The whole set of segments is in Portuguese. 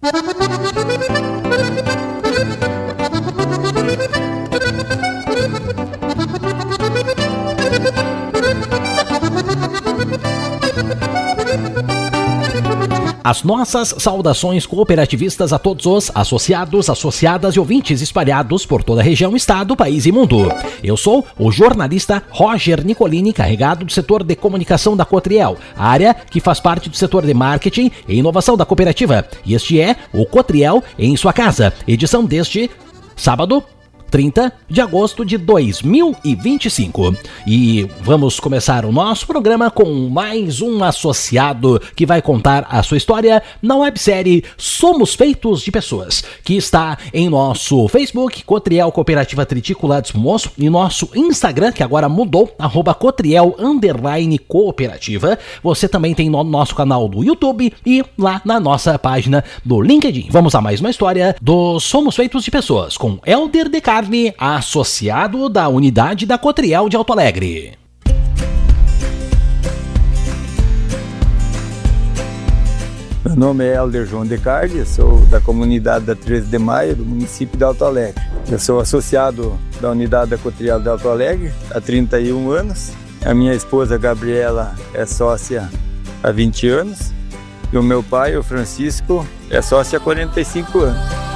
As nossas saudações cooperativistas a todos os associados, associadas e ouvintes espalhados por toda a região, estado, país e mundo. Eu sou o jornalista Roger Nicolini, carregado do setor de comunicação da Cotriel, área que faz parte do setor de marketing e inovação da cooperativa. E este é o Cotriel em sua casa, edição deste sábado, 30 de agosto de 2025. E vamos começar o nosso programa com mais um associado que vai contar a sua história na websérie Somos Feitos de Pessoas, que está em nosso Facebook, Cotriel Cooperativa Tritícola de Espumoso, e nosso Instagram, que agora mudou, @Cotriel_Cooperativa. Você também tem no nosso canal do YouTube e lá na nossa página do LinkedIn. Vamos a mais uma história do Somos Feitos de Pessoas, com Helder de Carne, associado da unidade da Cotriel de Alto Alegre. Meu nome é Helder João de Carne, sou da comunidade da 13 de Maio, do município de Alto Alegre. Eu sou associado da unidade da Cotriel de Alto Alegre há 31 anos. A minha esposa Gabriela é sócia há 20 anos. E o meu pai, o Francisco, é sócio há 45 anos.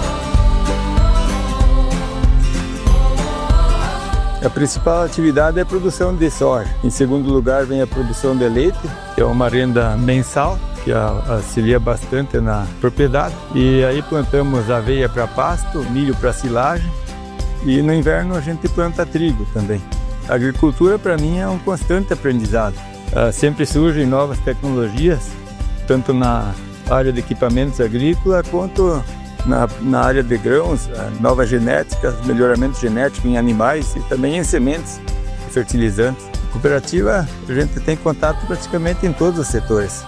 A principal atividade é a produção de soja. Em segundo lugar vem a produção de leite, que é uma renda mensal, que auxilia bastante na propriedade. E aí plantamos aveia para pasto, milho para silagem, e no inverno a gente planta trigo também. A agricultura para mim é um constante aprendizado. Sempre surgem novas tecnologias, tanto na área de equipamentos agrícolas quanto na área de grãos, novas genéticas, melhoramento genético em animais e também em sementes e fertilizantes. Na cooperativa a gente tem contato praticamente em todos os setores,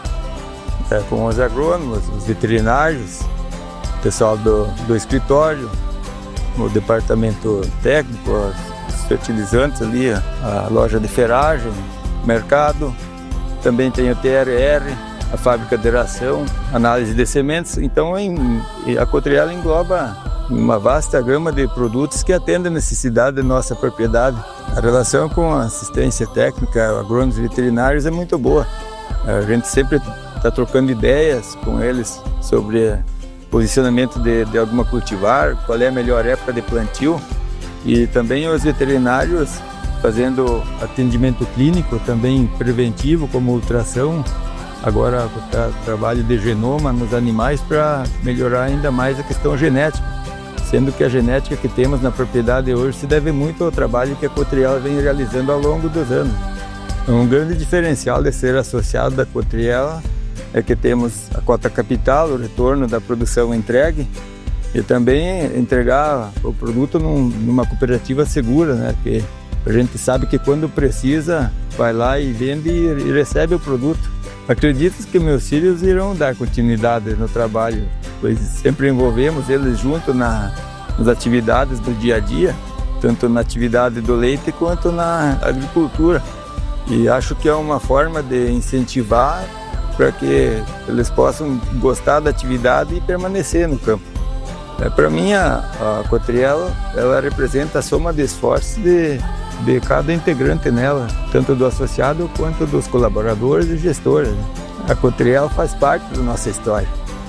com os agrônomos, os veterinários, o pessoal do escritório, o departamento técnico, os fertilizantes ali, a loja de ferragem, o mercado, também tem o TRR, a fábrica de ração, análise de sementes. Então a Cotriel engloba uma vasta gama de produtos que atendem a necessidade da nossa propriedade. A relação com a assistência técnica, agrônomos e veterinários é muito boa. A gente sempre está trocando ideias com eles sobre posicionamento de alguma cultivar, qual é a melhor época de plantio, e também os veterinários fazendo atendimento clínico, também preventivo, como ultrassom. Agora trabalho de genoma nos animais para melhorar ainda mais a questão genética, sendo que a genética que temos na propriedade hoje se deve muito ao trabalho que a Cotriel vem realizando ao longo dos anos. Um grande diferencial de ser associado da Cotriel é que temos a cota capital, o retorno da produção entregue, e também entregar o produto numa cooperativa segura, né? Porque a gente sabe que quando precisa, vai lá e vende e recebe o produto. Acredito que meus filhos irão dar continuidade no trabalho, pois sempre envolvemos eles junto nas atividades do dia a dia, tanto na atividade do leite quanto na agricultura. E acho que é uma forma de incentivar para que eles possam gostar da atividade e permanecer no campo. Para mim, a Cotriel, ela representa a soma de esforços de cada integrante nela, tanto do associado quanto dos colaboradores e gestores. A Cotriel faz parte da nossa história.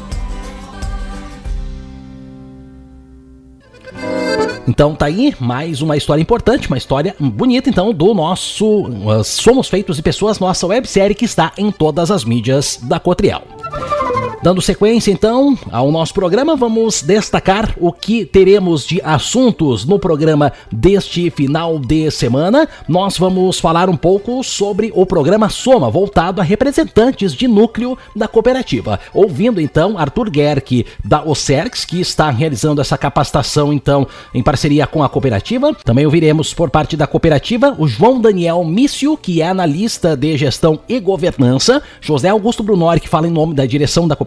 Então tá aí mais uma história importante, uma história bonita então do nosso Somos Feitos de Pessoas, nossa websérie que está em todas as mídias da Cotriel. Dando sequência, então, ao nosso programa, vamos destacar o que teremos de assuntos no programa deste final de semana. Nós vamos falar um pouco sobre o programa Soma, voltado a representantes de núcleo da cooperativa. Ouvindo, então, Arthur Gerck, da OCERX, que está realizando essa capacitação, então, em parceria com a cooperativa. Também ouviremos, por parte da cooperativa, o João Daniel Mício, que é analista de gestão e governança. José Augusto Brunori, que fala em nome da direção da cooperativa.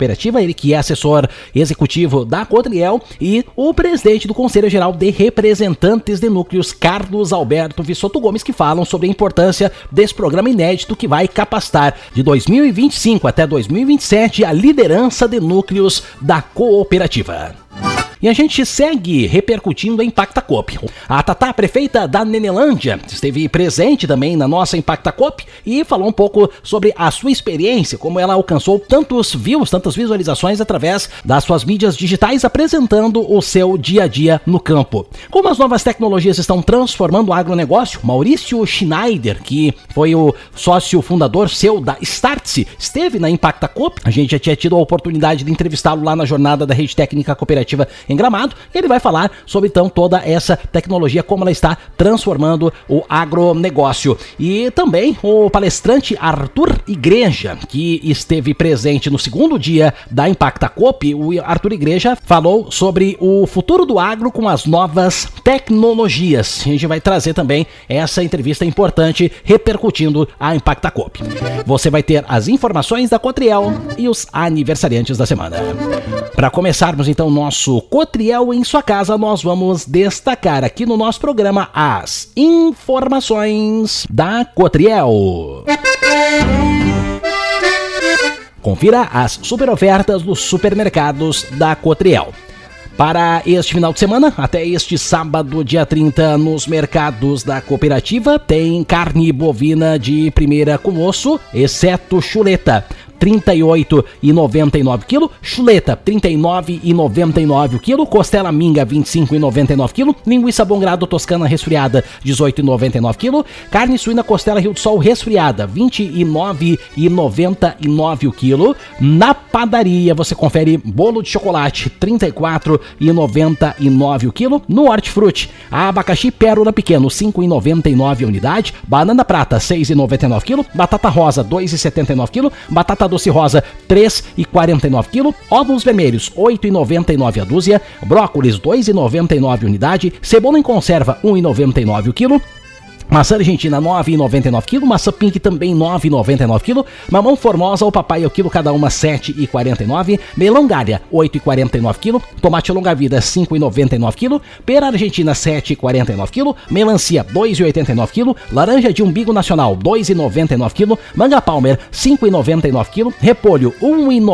Cooperativa, ele que é assessor executivo da Cotriel, e o presidente do Conselho Geral de Representantes de Núcleos, Carlos Alberto Vissoto Gomes, que falam sobre a importância desse programa inédito que vai capacitar de 2025 até 2027 a liderança de núcleos da cooperativa. E a gente segue repercutindo a Impacta Coop. A Tatá, prefeita da Nenelândia, esteve presente também na nossa Impacta Coop e falou um pouco sobre a sua experiência, como ela alcançou tantas visualizações através das suas mídias digitais, apresentando o seu dia a dia no campo. Como as novas tecnologias estão transformando o agronegócio, Maurício Schneider, que foi o sócio fundador seu da Startse, esteve na Impacta Coop. A gente já tinha tido a oportunidade de entrevistá-lo lá na jornada da Rede Técnica Cooperativa em Gramado. Ele vai falar sobre então toda essa tecnologia, como ela está transformando o agronegócio. E também o palestrante Arthur Igreja, que esteve presente no segundo dia da Impacta Coop. O Arthur Igreja falou sobre o futuro do agro com as novas tecnologias. A gente vai trazer também essa entrevista importante repercutindo a Impacta Coop. Você vai ter as informações da Cotriel e os aniversariantes da semana. Para começarmos então nosso Cotriel em sua casa, nós vamos destacar aqui no nosso programa as informações da Cotriel. Confira as super ofertas dos supermercados da Cotriel. Para este final de semana, até este sábado, dia 30, nos mercados da cooperativa, tem carne bovina de primeira com osso, exceto chuleta, R$ 38,99 kg, chuleta R$ 39,99 kg, costela minga R$ 25,99 kg, linguiça bom grado toscana resfriada R$ 18,99 kg, carne suína costela Rio do Sol resfriada R$ 29,99 kg. Na padaria você confere bolo de chocolate R$ 34,99 kg. No Hortifruti, abacaxi pérola pequeno R$ 5,99 a unidade, banana prata R$ 6,99 kg, batata rosa R$ 2,79 kg, batata doce rosa R$ 3,49 kg, ovos vermelhos R$ 8,99 a dúzia, brócolis R$ 2,99 a unidade, cebola em conserva R$ 1,99 o quilo, maçã argentina R$ 9,99 kg, maçã pink também R$ 9,99 kg, mamão formosa ou papai o quilo, cada uma R$ 7,49, melão galha R$ 8,49 kg, tomate longa vida R$ 5,99 kg, pera argentina R$ 7,49 kg, melancia R$ 2,89 kg, laranja de umbigo nacional R$ 2,99 kg, manga palmer R$ 5,99 kg, repolho R$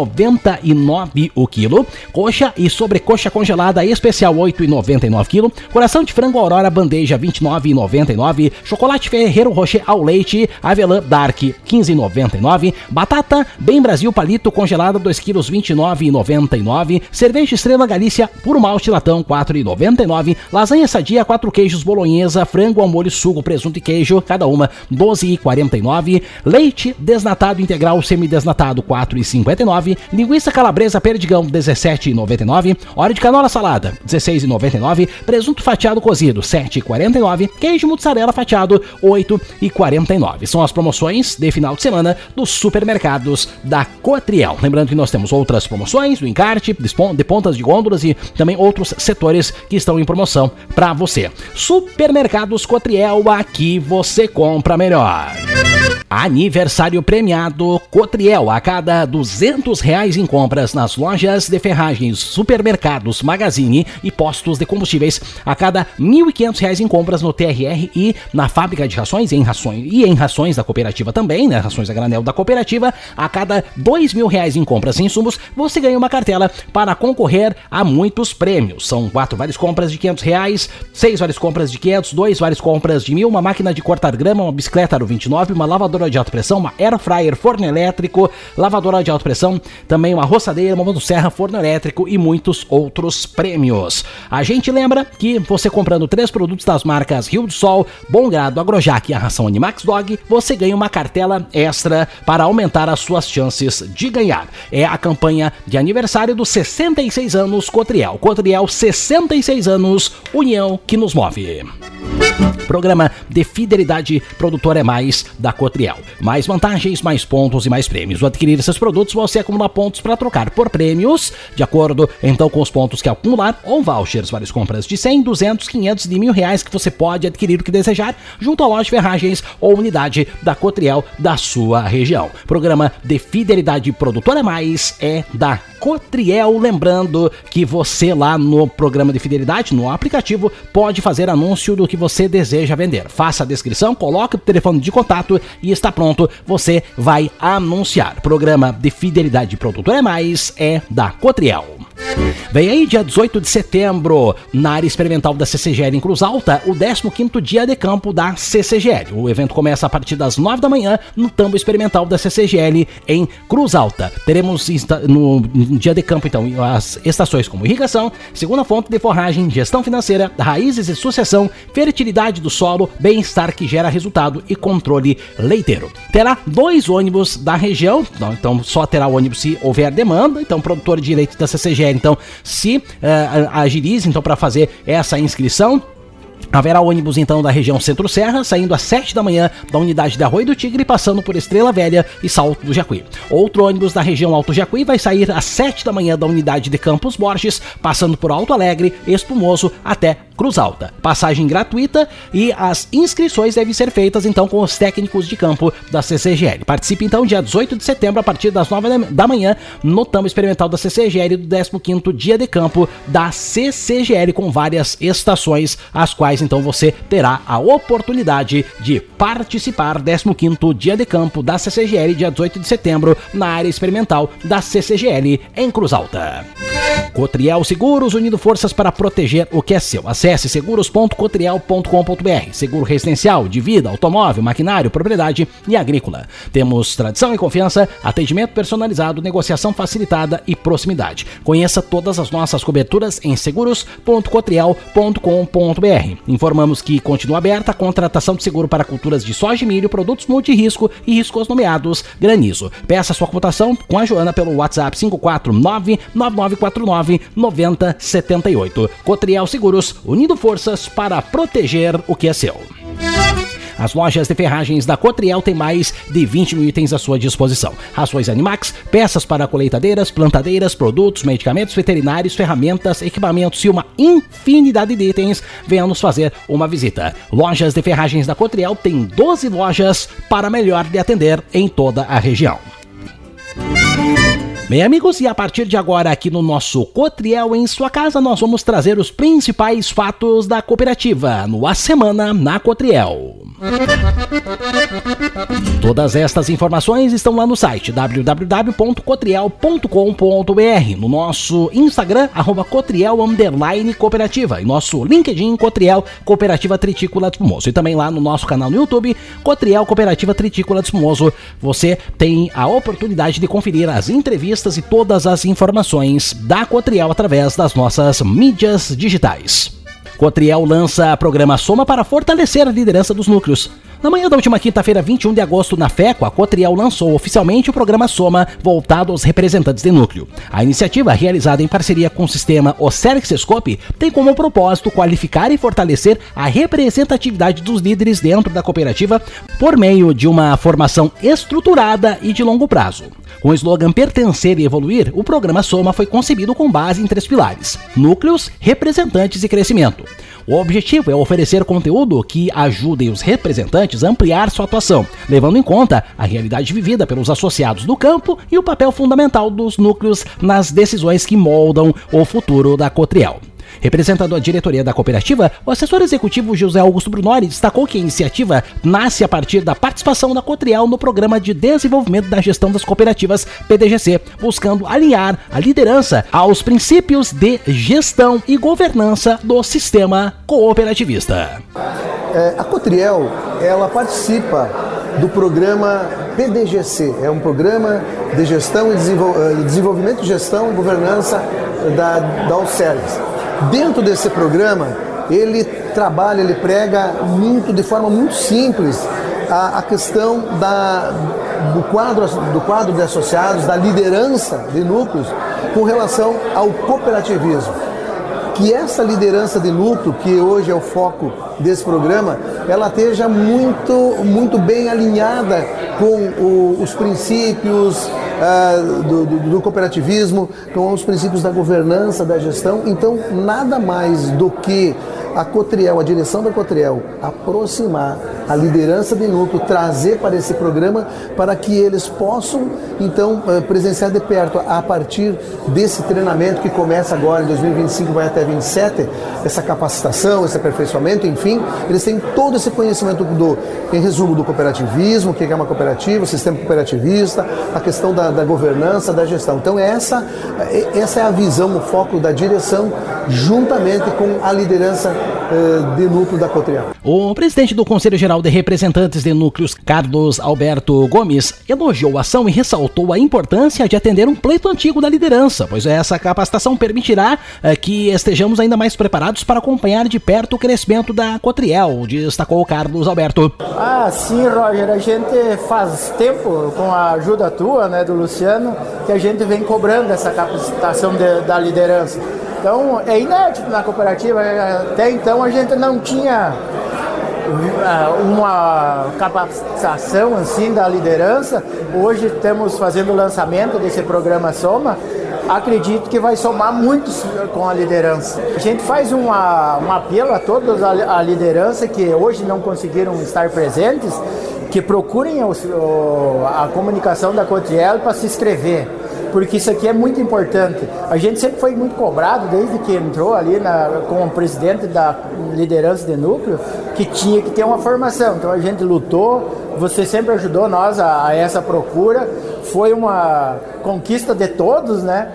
1,99 o quilo, coxa e sobrecoxa congelada especial R$ 8,99 kg, coração de frango Aurora bandeja R$ 29,99, chocolate Ferreiro Rocher ao leite avelã Dark R$ 15,99, batata Bem Brasil palito congelada 2 kg R$ 29,99, cerveja Estrela Galícia puro malte latão R$ 4,99, lasanha sadia 4 queijos bolonhesa, frango ao molho sugo, presunto e queijo, cada uma R$ 12,49, leite desnatado integral semidesnatado R$ 4,59, linguiça calabresa perdigão R$ 17,99, óleo de canola salada R$ 16,99, presunto fatiado cozido R$ 7,49, queijo mussarela fatiado R$ 8,49. São as promoções de final de semana dos supermercados da Cotriel. Lembrando que nós temos outras promoções do encarte, de pontas de gôndolas e também outros setores que estão em promoção para você. Supermercados Cotriel, aqui você compra melhor. Aniversário premiado Cotriel. A cada R$ 200 em compras nas lojas de ferragens, supermercados, magazine e postos de combustíveis, a cada R$ 1.500 em compras no TRR e na fábrica de rações e em rações da cooperativa também, né? Rações a granel da cooperativa, a cada R$ 2.000 em compras em insumos, você ganha uma cartela para concorrer a muitos prêmios. São 4 várias compras de R$ 500, 6 várias compras de 500, 2 várias compras de 1.000, uma máquina de cortar grama, uma bicicleta Aro 29, uma lavadora de alta pressão, uma air fryer, forno elétrico, lavadora de alta pressão, também uma roçadeira, uma motosserra, forno elétrico e muitos outros prêmios. A gente lembra que você comprando 3 produtos das marcas Rio do Sol, Bom Grado, Agrojac e a ração Animax Dog, você ganha uma cartela extra para aumentar as suas chances de ganhar. É a campanha de aniversário dos 66 anos Cotriel. Cotriel, 66 anos, união que nos move. Programa de Fidelidade Produtor é Mais da Cotriel. Mais vantagens, mais pontos e mais prêmios. Ao adquirir esses produtos, você acumula pontos para trocar por prêmios, de acordo então com os pontos que acumular, ou vouchers, várias compras de 100, 200, 500 e de R$1.000 que você pode adquirir o que desejar junto à loja de ferragens ou unidade da Cotriel da sua região. Programa de Fidelidade Produtor é Mais é da Cotriel. Lembrando que você lá no programa de fidelidade, no aplicativo, pode fazer anúncio do que você deseja vender. Faça a descrição, coloque o telefone de contato e está pronto, você vai anunciar. Programa de Fidelidade Produtor é Mais é da Cotriel. Vem aí, dia 18 de setembro, na área experimental da CCGL em Cruz Alta, o 15º dia de campo da CCGL. O evento começa a partir das 9 da manhã no tambo experimental da CCGL em Cruz Alta. Teremos no dia de campo, então, as estações como irrigação, segunda fonte de forragem, gestão financeira, raízes e sucessão, fertilidade do solo, bem-estar que gera resultado e controle leiteiro. Terá 2 ônibus da região, então só terá ônibus se houver demanda, então produtor de leite da CCGL, então se agilize então para fazer essa inscrição. Haverá ônibus então da região Centro-Serra, saindo às 7 da manhã da unidade de Arroio do Tigre, passando por Estrela Velha e Salto do Jacuí. Outro ônibus da região Alto Jacuí vai sair às 7 da manhã da unidade de Campos Borges, passando por Alto Alegre, Espumoso até Cruz Alta. Passagem gratuita e as inscrições devem ser feitas então com os técnicos de campo da CCGL. Participe então dia 18 de setembro a partir das 9 da manhã no tambo experimental da CCGL do 15º dia de campo da CCGL, com várias estações, as quais então você terá a oportunidade de participar. 15º dia de campo da CCGL, dia 18 de setembro, na área experimental da CCGL em Cruz Alta. Cotriel Seguros, unindo forças para proteger o que é seu. Acesse seguros.cotriel.com.br. Seguro residencial, de vida, automóvel, maquinário, propriedade e agrícola. Temos tradição e confiança, atendimento personalizado, negociação facilitada e proximidade. Conheça todas as nossas coberturas em seguros.cotriel.com.br. Informamos que continua aberta a contratação de seguro para culturas de soja e milho, produtos multirrisco e riscos nomeados granizo. Peça sua cotação com a Joana pelo WhatsApp 549-9949-9078. Cotriel Seguros, unindo forças para proteger o que é seu. As lojas de ferragens da Cotriel têm mais de 20 mil itens à sua disposição. Rações Animax, peças para colheitadeiras, plantadeiras, produtos, medicamentos veterinários, ferramentas, equipamentos e uma infinidade de itens. Venha nos fazer uma visita. Lojas de ferragens da Cotriel têm 12 lojas para melhor lhe atender em toda a região. Bem, amigos, e a partir de agora aqui no nosso Cotriel em sua casa, nós vamos trazer os principais fatos da cooperativa no A Semana na Cotriel. Todas estas informações estão lá no site www.cotriel.com.br, no nosso Instagram, @Cotriel_cooperativa, e nosso LinkedIn, Cotriel Cooperativa Tritícola de Espumoso, e também lá no nosso canal no YouTube, Cotriel Cooperativa Tritícola de Espumoso. Você tem a oportunidade de conferir as entrevistas e todas as informações da Cotriel através das nossas mídias digitais. Cotriel lança programa Soma para fortalecer a liderança dos núcleos. Na manhã da última quinta-feira, 21 de agosto, na FECO, a Cotriel lançou oficialmente o programa Soma, voltado aos representantes de núcleo. A iniciativa, realizada em parceria com o sistema Ocerxescope, tem como propósito qualificar e fortalecer a representatividade dos líderes dentro da cooperativa por meio de uma formação estruturada e de longo prazo. Com o slogan Pertencer e Evoluir, o programa Soma foi concebido com base em 3 pilares: núcleos, representantes e crescimento. O objetivo é oferecer conteúdo que ajude os representantes a ampliar sua atuação, levando em conta a realidade vivida pelos associados do campo e o papel fundamental dos núcleos nas decisões que moldam o futuro da Cotriel. Representando a diretoria da cooperativa, o assessor executivo José Augusto Brunori destacou que a iniciativa nasce a partir da participação da Cotriel no Programa de Desenvolvimento da Gestão das Cooperativas, PDGC, buscando alinhar a liderança aos princípios de gestão e governança do sistema cooperativista. A Cotriel, ela participa do programa PDGC, é um programa de gestão e desenvolvimento de gestão e governança da Ocerx. Dentro desse programa, ele trabalha, ele prega de forma muito simples a questão do quadro de associados, da liderança de núcleos com relação ao cooperativismo. que essa liderança de núcleo, que hoje é o foco desse programa, ela esteja muito bem alinhada com os princípios do cooperativismo, com os princípios da governança, da gestão. Então, nada mais do que a Cotriel, a direção da Cotriel, aproximar a liderança de núcleo, trazer para esse programa para que eles possam, então, presenciar de perto, a partir desse treinamento que começa agora em 2025, vai até 2027, essa capacitação, esse aperfeiçoamento, enfim, eles têm todo esse conhecimento em resumo, do cooperativismo, o que é uma cooperativa, o sistema cooperativista, a questão da governança, da gestão. Então, essa é a visão, o foco da direção, juntamente com a liderança de núcleo da Cotriel. O presidente do Conselho Geral de Representantes de Núcleos, Carlos Alberto Gomes, elogiou a ação e ressaltou a importância de atender um pleito antigo da liderança, pois essa capacitação permitirá que estejamos ainda mais preparados para acompanhar de perto o crescimento da Cotriel, destacou Carlos Alberto. Sim, Roger, a gente faz tempo, com a ajuda tua, né, do Luciano, que a gente vem cobrando essa capacitação da liderança. Então, é inédito na cooperativa. Até então a gente não tinha uma capacitação assim da liderança. Hoje estamos fazendo o lançamento desse programa Soma. Acredito que vai somar muito com a liderança. A gente faz um apelo a todos a liderança que hoje não conseguiram estar presentes, que procurem a comunicação da Cotriel para se inscrever, porque isso aqui é muito importante. A gente sempre foi muito cobrado, desde que entrou ali como presidente da liderança de núcleo, que tinha que ter uma formação. Então a gente lutou, você sempre ajudou nós a essa procura, foi uma conquista de todos, né?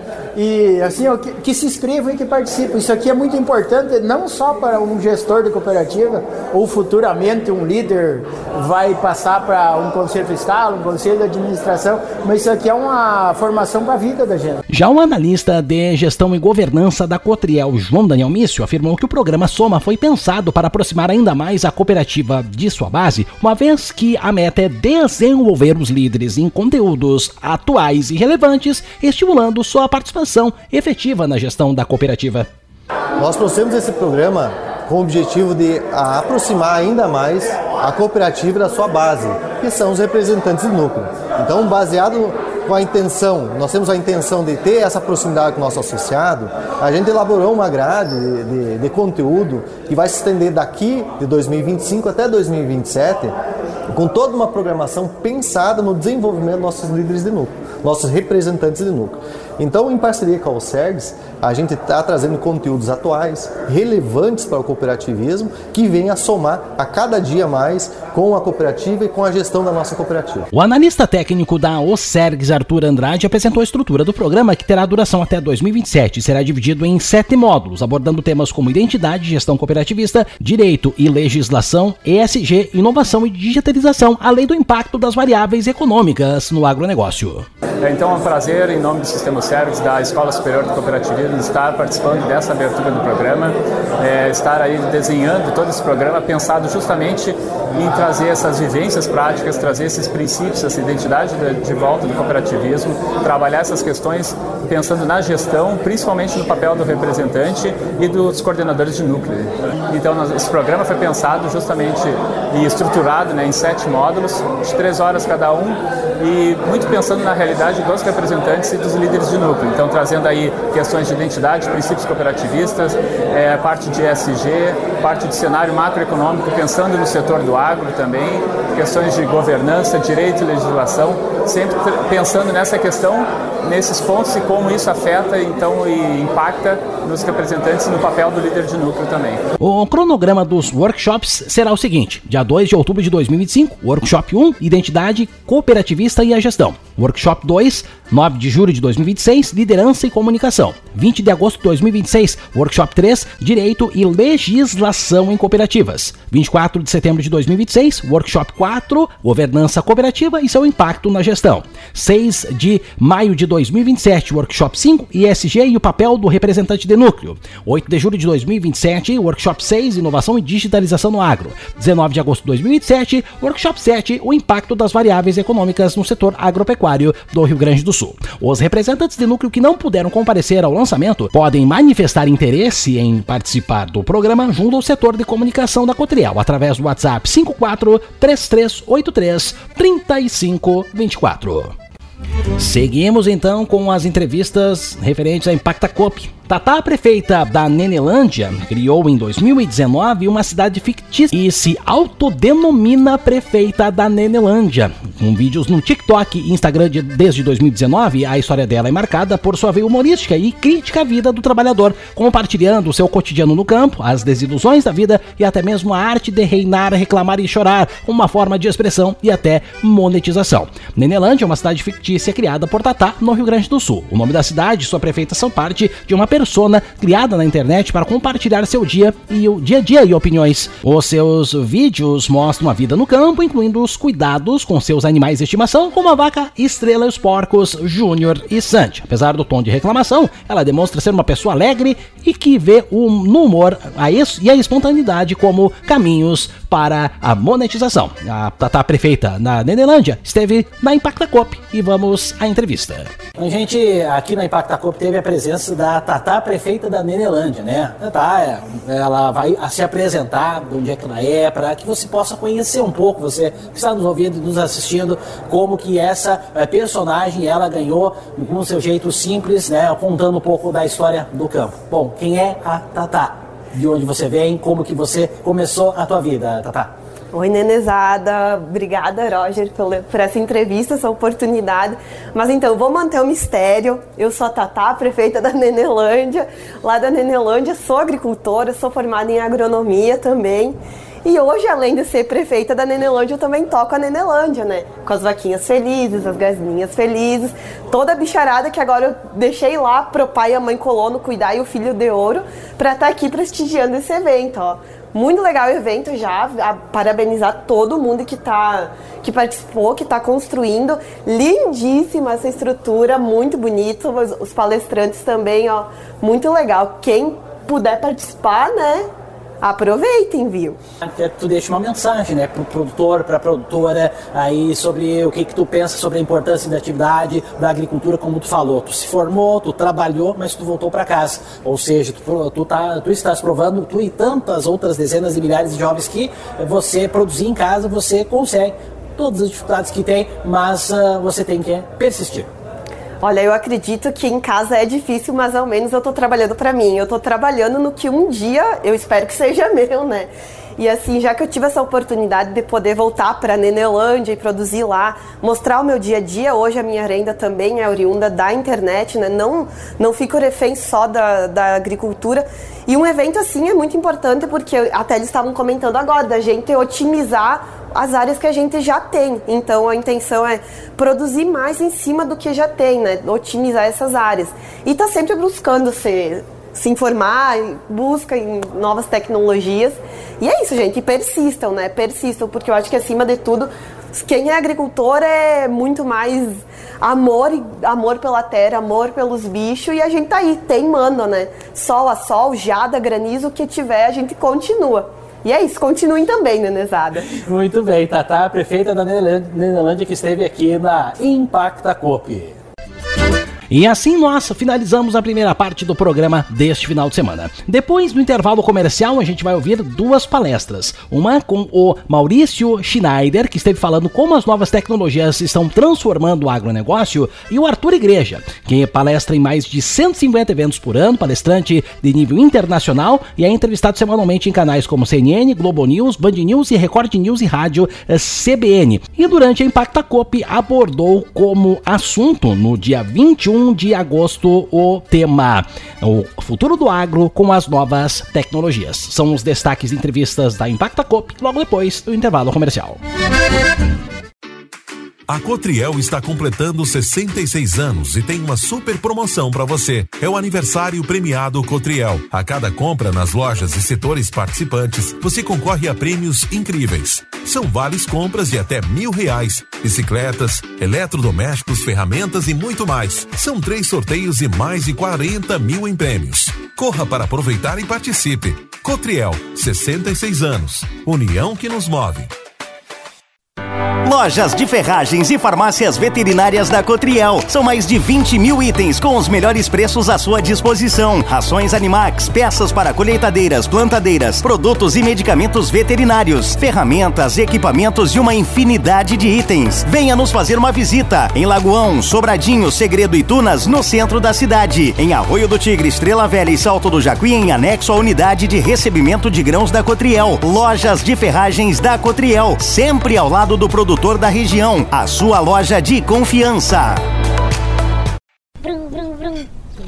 E assim, que se inscrevam e que participem. Isso aqui é muito importante, não só para um gestor de cooperativa, ou futuramente um líder vai passar para um conselho fiscal, um conselho de administração, mas isso aqui é uma formação para a vida da gente. Já o analista de gestão e governança da Cotriel, João Daniel Mício, afirmou que o programa Soma foi pensado para aproximar ainda mais a cooperativa de sua base, uma vez que a meta é desenvolver os líderes em conteúdos atuais e relevantes, estimulando sua participação efetiva na gestão da cooperativa. Nós trouxemos esse programa com o objetivo de aproximar ainda mais a cooperativa da sua base, que são os representantes do núcleo. Então, baseado com a intenção, nós temos a intenção de ter essa proximidade com o nosso associado, a gente elaborou uma grade de conteúdo que vai se estender daqui de 2025 até 2027, com toda uma programação pensada no desenvolvimento dos nossos líderes de núcleo, nossos representantes de núcleo. Então, em parceria com a Alcergs, a gente está trazendo conteúdos atuais, relevantes para o cooperativismo, que vem a somar a cada dia mais com a cooperativa e com a gestão da nossa cooperativa. O analista técnico da Alcergs, Arthur Andrade, apresentou a estrutura do programa, que terá duração até 2027 e será dividido em 7 módulos, abordando temas como identidade, gestão cooperativista, direito e legislação, ESG, inovação e digitalização, além do impacto das variáveis econômicas no agronegócio. Então é um prazer, em nome do Sistema Alcergs, da Escola Superior de Cooperativismo, estar participando dessa abertura do programa, estar aí desenhando todo esse programa pensado justamente em trazer essas vivências práticas, trazer esses princípios, essa identidade de volta do cooperativismo, trabalhar essas questões pensando na gestão, principalmente no papel do representante e dos coordenadores de núcleo. Então esse programa foi pensado justamente e estruturado, né, em 7 módulos, de 3 horas cada um, e muito pensando na realidade dos representantes e dos líderes de núcleo. Então trazendo aí questões de identidade, princípios cooperativistas, parte de ESG, parte de cenário macroeconômico, pensando no setor do agro também, questões de governança, direito e legislação, sempre pensando nessa questão, nesses pontos e como isso afeta então e impacta nos representantes e no papel do líder de núcleo também. O cronograma dos workshops será o seguinte: dia 2 de outubro de 2025, Workshop 1, Identidade Cooperativista e a Gestão. Workshop 2, 9 de julho de 2026, Liderança e Comunicação. 20 de agosto de 2026, Workshop 3, Direito e Legislação em Cooperativas. 24 de setembro de 2026, Workshop 4, 4, governança cooperativa e seu impacto na gestão. 6 de maio de 2027, workshop 5, ESG e o papel do representante de núcleo. 8 de julho de 2027, workshop 6, inovação e digitalização no agro. 19 de agosto de 2027, workshop 7, o impacto das variáveis econômicas no setor agropecuário do Rio Grande do Sul. Os representantes de núcleo que não puderam comparecer ao lançamento podem manifestar interesse em participar do programa junto ao setor de comunicação da Cotriel, através do WhatsApp 54-3383-3524. Seguimos então com as entrevistas referentes à Impacta Coop. Tatá, prefeita da Nenelândia, criou em 2019 uma cidade fictícia e se autodenomina prefeita da Nenelândia. Com vídeos no TikTok e Instagram desde 2019, a história dela é marcada por sua veia humorística e crítica à vida do trabalhador, compartilhando o seu cotidiano no campo, as desilusões da vida e até mesmo a arte de reinar, reclamar e chorar, uma forma de expressão e até monetização. Nenelândia é uma cidade fictícia criada por Tatá no Rio Grande do Sul. O nome da cidade e sua prefeita são parte de uma persona criada na internet para compartilhar seu dia a dia e opiniões. Os seus vídeos mostram a vida no campo, incluindo os cuidados com seus animais de estimação, como a vaca Estrela e os porcos Júnior e Sandy. Apesar do tom de reclamação, ela demonstra ser uma pessoa alegre e que vê no humor e a espontaneidade como caminhos para a monetização. A Tatá, prefeita na Nenelândia, esteve na Impacta Coop e vamos à entrevista. A gente aqui na Impacta Coop teve a presença da Tatá, prefeita da Nenelândia, né? Tatá, ela vai se apresentar de onde é que ela é, para que você possa conhecer um pouco, você que está nos ouvindo e nos assistindo, como que essa personagem ela ganhou com o seu jeito simples, né? Contando um pouco da história do campo. Bom, quem é a Tatá? De onde você vem? Como que você começou a tua vida, Tatá? Oi, Nenezada, obrigada, Roger, por essa entrevista, essa oportunidade. Mas então, vou manter o mistério. Eu sou a Tatá, prefeita da Nenelândia. Lá da Nenelândia, sou agricultora, sou formada em agronomia também. E hoje, além de ser prefeita da Nenelândia, eu também toco a Nenelândia, né? Com as vaquinhas felizes, as galinhas felizes, toda a bicharada que agora eu deixei lá pro pai e a mãe colono cuidar e o filho de ouro para estar aqui prestigiando esse evento, ó. Muito legal o evento já, parabenizar todo mundo que participou, que está construindo. Lindíssima essa estrutura, muito bonito, os palestrantes também, ó, muito legal. Quem puder participar, né, aproveitem, viu? Tu deixa uma mensagem, né, pro produtor, pra produtora, aí sobre o que tu pensa sobre a importância da atividade da agricultura, como tu falou. Tu se formou, tu trabalhou, mas tu voltou para casa. Ou seja, tu estás provando, tu e tantas outras dezenas de milhares de jovens que você produzir em casa, você consegue todas as dificuldades que tem, mas você tem que persistir. Olha, eu acredito que em casa é difícil, mas ao menos eu tô trabalhando pra mim. Eu tô trabalhando no que um dia eu espero que seja meu, né? E assim, já que eu tive essa oportunidade de poder voltar para Nenelândia e produzir lá, mostrar o meu dia a dia, hoje a minha renda também é oriunda da internet, né? Não fico refém só da agricultura. E um evento assim é muito importante porque até eles estavam comentando agora, da gente otimizar as áreas que a gente já tem. Então a intenção é produzir mais em cima do que já tem, né? Otimizar essas áreas. E tá sempre buscando se informar, busca em novas tecnologias. E é isso, gente, persistam, né? Persistam, porque eu acho que acima de tudo, quem é agricultor é muito mais amor pela terra, amor pelos bichos, e a gente tá aí, teimando, né? Sol a sol, geada, granizo, o que tiver, a gente continua. E é isso, continuem também, Nenezada. Muito bem, Tatá, prefeita da Nenelândia, que esteve aqui na Impacta Coop. E assim nós finalizamos a primeira parte do programa deste final de semana. Depois do intervalo comercial, a gente vai ouvir duas palestras. Uma com o Maurício Schneider, que esteve falando como as novas tecnologias estão transformando o agronegócio, e o Arthur Igreja, que palestra em mais de 150 eventos por ano, palestrante de nível internacional e é entrevistado semanalmente em canais como CNN, Globo News, Band News e Record News e Rádio CBN. E durante a Impacta Coop abordou como assunto, no dia 21 de agosto, o tema o futuro do agro com as novas tecnologias. São os destaques de entrevistas da Impacta Coop logo depois do intervalo comercial. A Cotriel está completando 66 anos e tem uma super promoção para você. É o aniversário premiado Cotriel. A cada compra nas lojas e setores participantes, você concorre a prêmios incríveis. São vales compras de até R$1.000, bicicletas, eletrodomésticos, ferramentas e muito mais. São 3 sorteios e mais de 40 mil em prêmios. Corra para aproveitar e participe. Cotriel, 66 anos. União que nos move. Lojas de ferragens e farmácias veterinárias da Cotriel. São mais de 20 mil itens com os melhores preços à sua disposição. Rações Animax, peças para colheitadeiras, plantadeiras, produtos e medicamentos veterinários, ferramentas, equipamentos e uma infinidade de itens. Venha nos fazer uma visita em Lagoão, Sobradinho, Segredo e Tunas, no centro da cidade. Em Arroio do Tigre, Estrela Velha e Salto do Jacuí, em anexo à unidade de recebimento de grãos da Cotriel. Lojas de ferragens da Cotriel, sempre ao lado do produtor da região, a sua loja de confiança. Brum, brum, brum.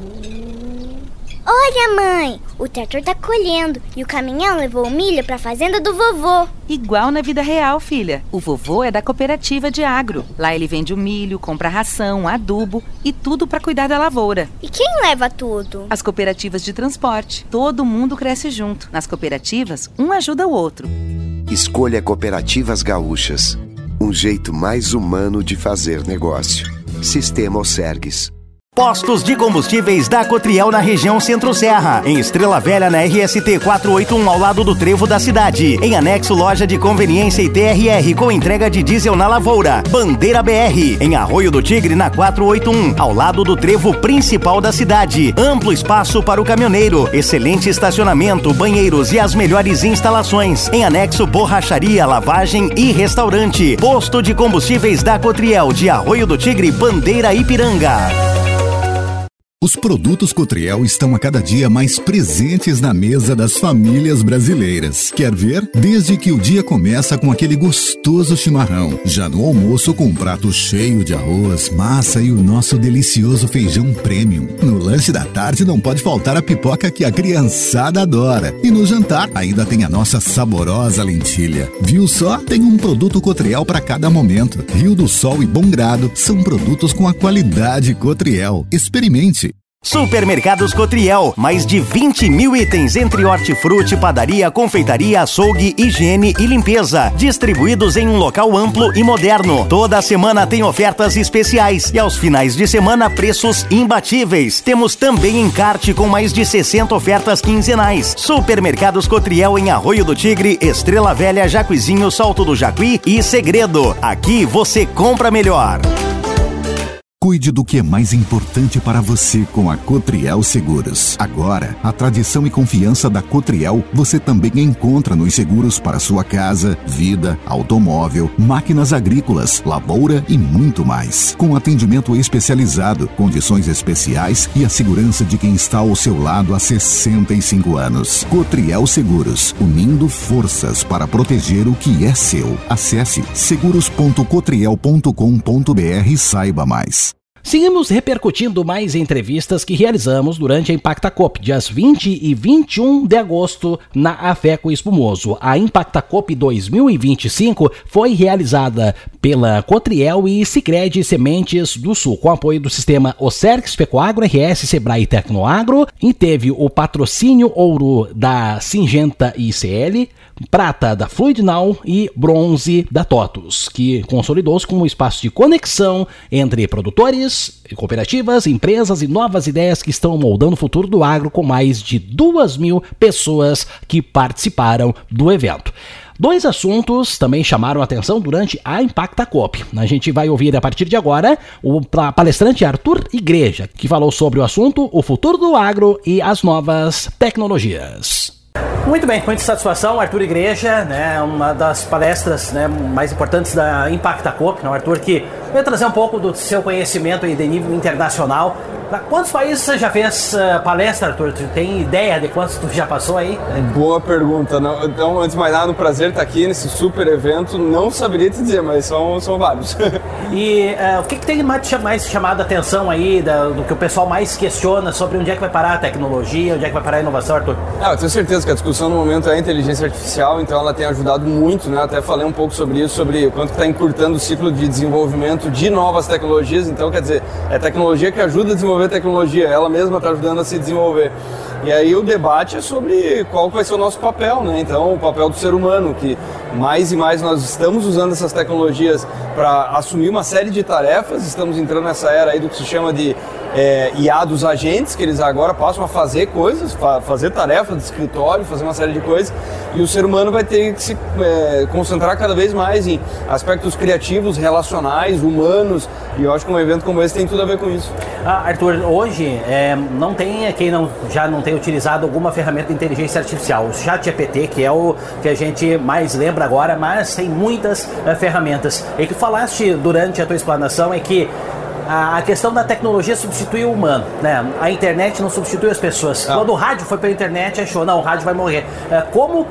Olha, mãe, o trator tá colhendo e o caminhão levou o milho pra fazenda do vovô. Igual na vida real, filha. O vovô é da cooperativa de agro. Lá ele vende o milho, compra ração, adubo e tudo pra cuidar da lavoura. E quem leva tudo? As cooperativas de transporte. Todo mundo cresce junto. Nas cooperativas, um ajuda o outro. Escolha Cooperativas Gaúchas. Um jeito mais humano de fazer negócio. Sistema Osergues. Postos de combustíveis da Cotriel na região Centro-Serra. Em Estrela Velha, na RST 481, ao lado do trevo da cidade. Em anexo, loja de conveniência e TRR, com entrega de diesel na lavoura. Bandeira BR. Em Arroio do Tigre, na 481, ao lado do trevo principal da cidade. Amplo espaço para o caminhoneiro. Excelente estacionamento, banheiros e as melhores instalações. Em anexo, borracharia, lavagem e restaurante. Posto de combustíveis da Cotriel, de Arroio do Tigre, Bandeira Ipiranga. Os produtos Cotriel estão a cada dia mais presentes na mesa das famílias brasileiras. Quer ver? Desde que o dia começa com aquele gostoso chimarrão, já no almoço com um prato cheio de arroz, massa e o nosso delicioso feijão premium. No lanche da tarde não pode faltar a pipoca que a criançada adora. E no jantar ainda tem a nossa saborosa lentilha. Viu só? Tem um produto Cotriel para cada momento. Rio do Sol e Bom Grado são produtos com a qualidade Cotriel. Experimente! Supermercados Cotriel, mais de 20 mil itens entre hortifruti, padaria, confeitaria, açougue, higiene e limpeza, distribuídos em um local amplo e moderno. Toda semana tem ofertas especiais e aos finais de semana preços imbatíveis. Temos também encarte com mais de 60 ofertas quinzenais. Supermercados Cotriel em Arroio do Tigre, Estrela Velha, Jacuizinho, Salto do Jacuí e Segredo. Aqui você compra melhor. Cuide do que é mais importante para você com a Cotriel Seguros. Agora, a tradição e confiança da Cotriel você também encontra nos seguros para sua casa, vida, automóvel, máquinas agrícolas, lavoura e muito mais. Com atendimento especializado, condições especiais e a segurança de quem está ao seu lado há 65 anos. Cotriel Seguros, unindo forças para proteger o que é seu. Acesse seguros.cotriel.com.br e saiba mais. Seguimos repercutindo mais entrevistas que realizamos durante a ImpactaCoop, dias 20 e 21 de agosto, na Afeco Espumoso. A ImpactaCoop 2025 foi realizada pela Cotriel e Sicredi Sementes do Sul, com apoio do sistema Osergues Pecoagro, RS, Sebrae e Tecnoagro, e teve o patrocínio ouro da Singenta ICL, prata da Fluidnal e bronze da TOTUS, que consolidou-se como um espaço de conexão entre produtores, cooperativas, empresas e novas ideias que estão moldando o futuro do agro, com mais de 2.000 pessoas que participaram do evento. Dois assuntos também chamaram a atenção durante a ImpactaCoop. A gente vai ouvir a partir de agora o palestrante Arthur Igreja, que falou sobre o assunto, o futuro do agro e as novas tecnologias. Muito bem, com muita satisfação, Arthur Igreja, né, uma das palestras, né, mais importantes da ImpactaCoop, né, o Arthur que veio trazer um pouco do seu conhecimento aí de nível internacional Para quantos países você já fez palestra, Arthur? Tu tem ideia de quantos tu já passou aí? Boa pergunta. Então, antes de mais nada, um prazer estar aqui nesse super evento. Não saberia te dizer, mas são vários. E o que tem mais chamado a atenção aí, do que o pessoal mais questiona sobre onde é que vai parar a tecnologia, onde é que vai parar a inovação, Arthur? Eu tenho certeza que a discussão no momento é a inteligência artificial, então ela tem ajudado muito, né? Até falei um pouco sobre isso, sobre o quanto está encurtando o ciclo de desenvolvimento de novas tecnologias. Então, quer dizer, é tecnologia que ajuda a desenvolver tecnologia, ela mesma está ajudando a se desenvolver. E aí o debate é sobre qual vai ser o nosso papel, né? Então, o papel do ser humano, que mais e mais nós estamos usando essas tecnologias para assumir uma série de tarefas, estamos entrando nessa era aí do que se chama de IA dos agentes, que eles agora passam a fazer coisas, fazer tarefas de escritório, fazer uma série de coisas, e o ser humano vai ter que se concentrar cada vez mais em aspectos criativos, relacionais, humanos, e eu acho que um evento como esse tem tudo a ver com isso. Arthur, hoje não tem quem já não tenha utilizado alguma ferramenta de inteligência artificial. O ChatGPT, que é o que a gente mais lembra agora, mas tem muitas ferramentas. E que falaste durante a tua explanação é que a questão da tecnologia substitui o humano, né? A internet não substitui as pessoas. Quando o rádio foi pela internet, achou, não, o rádio vai morrer. Como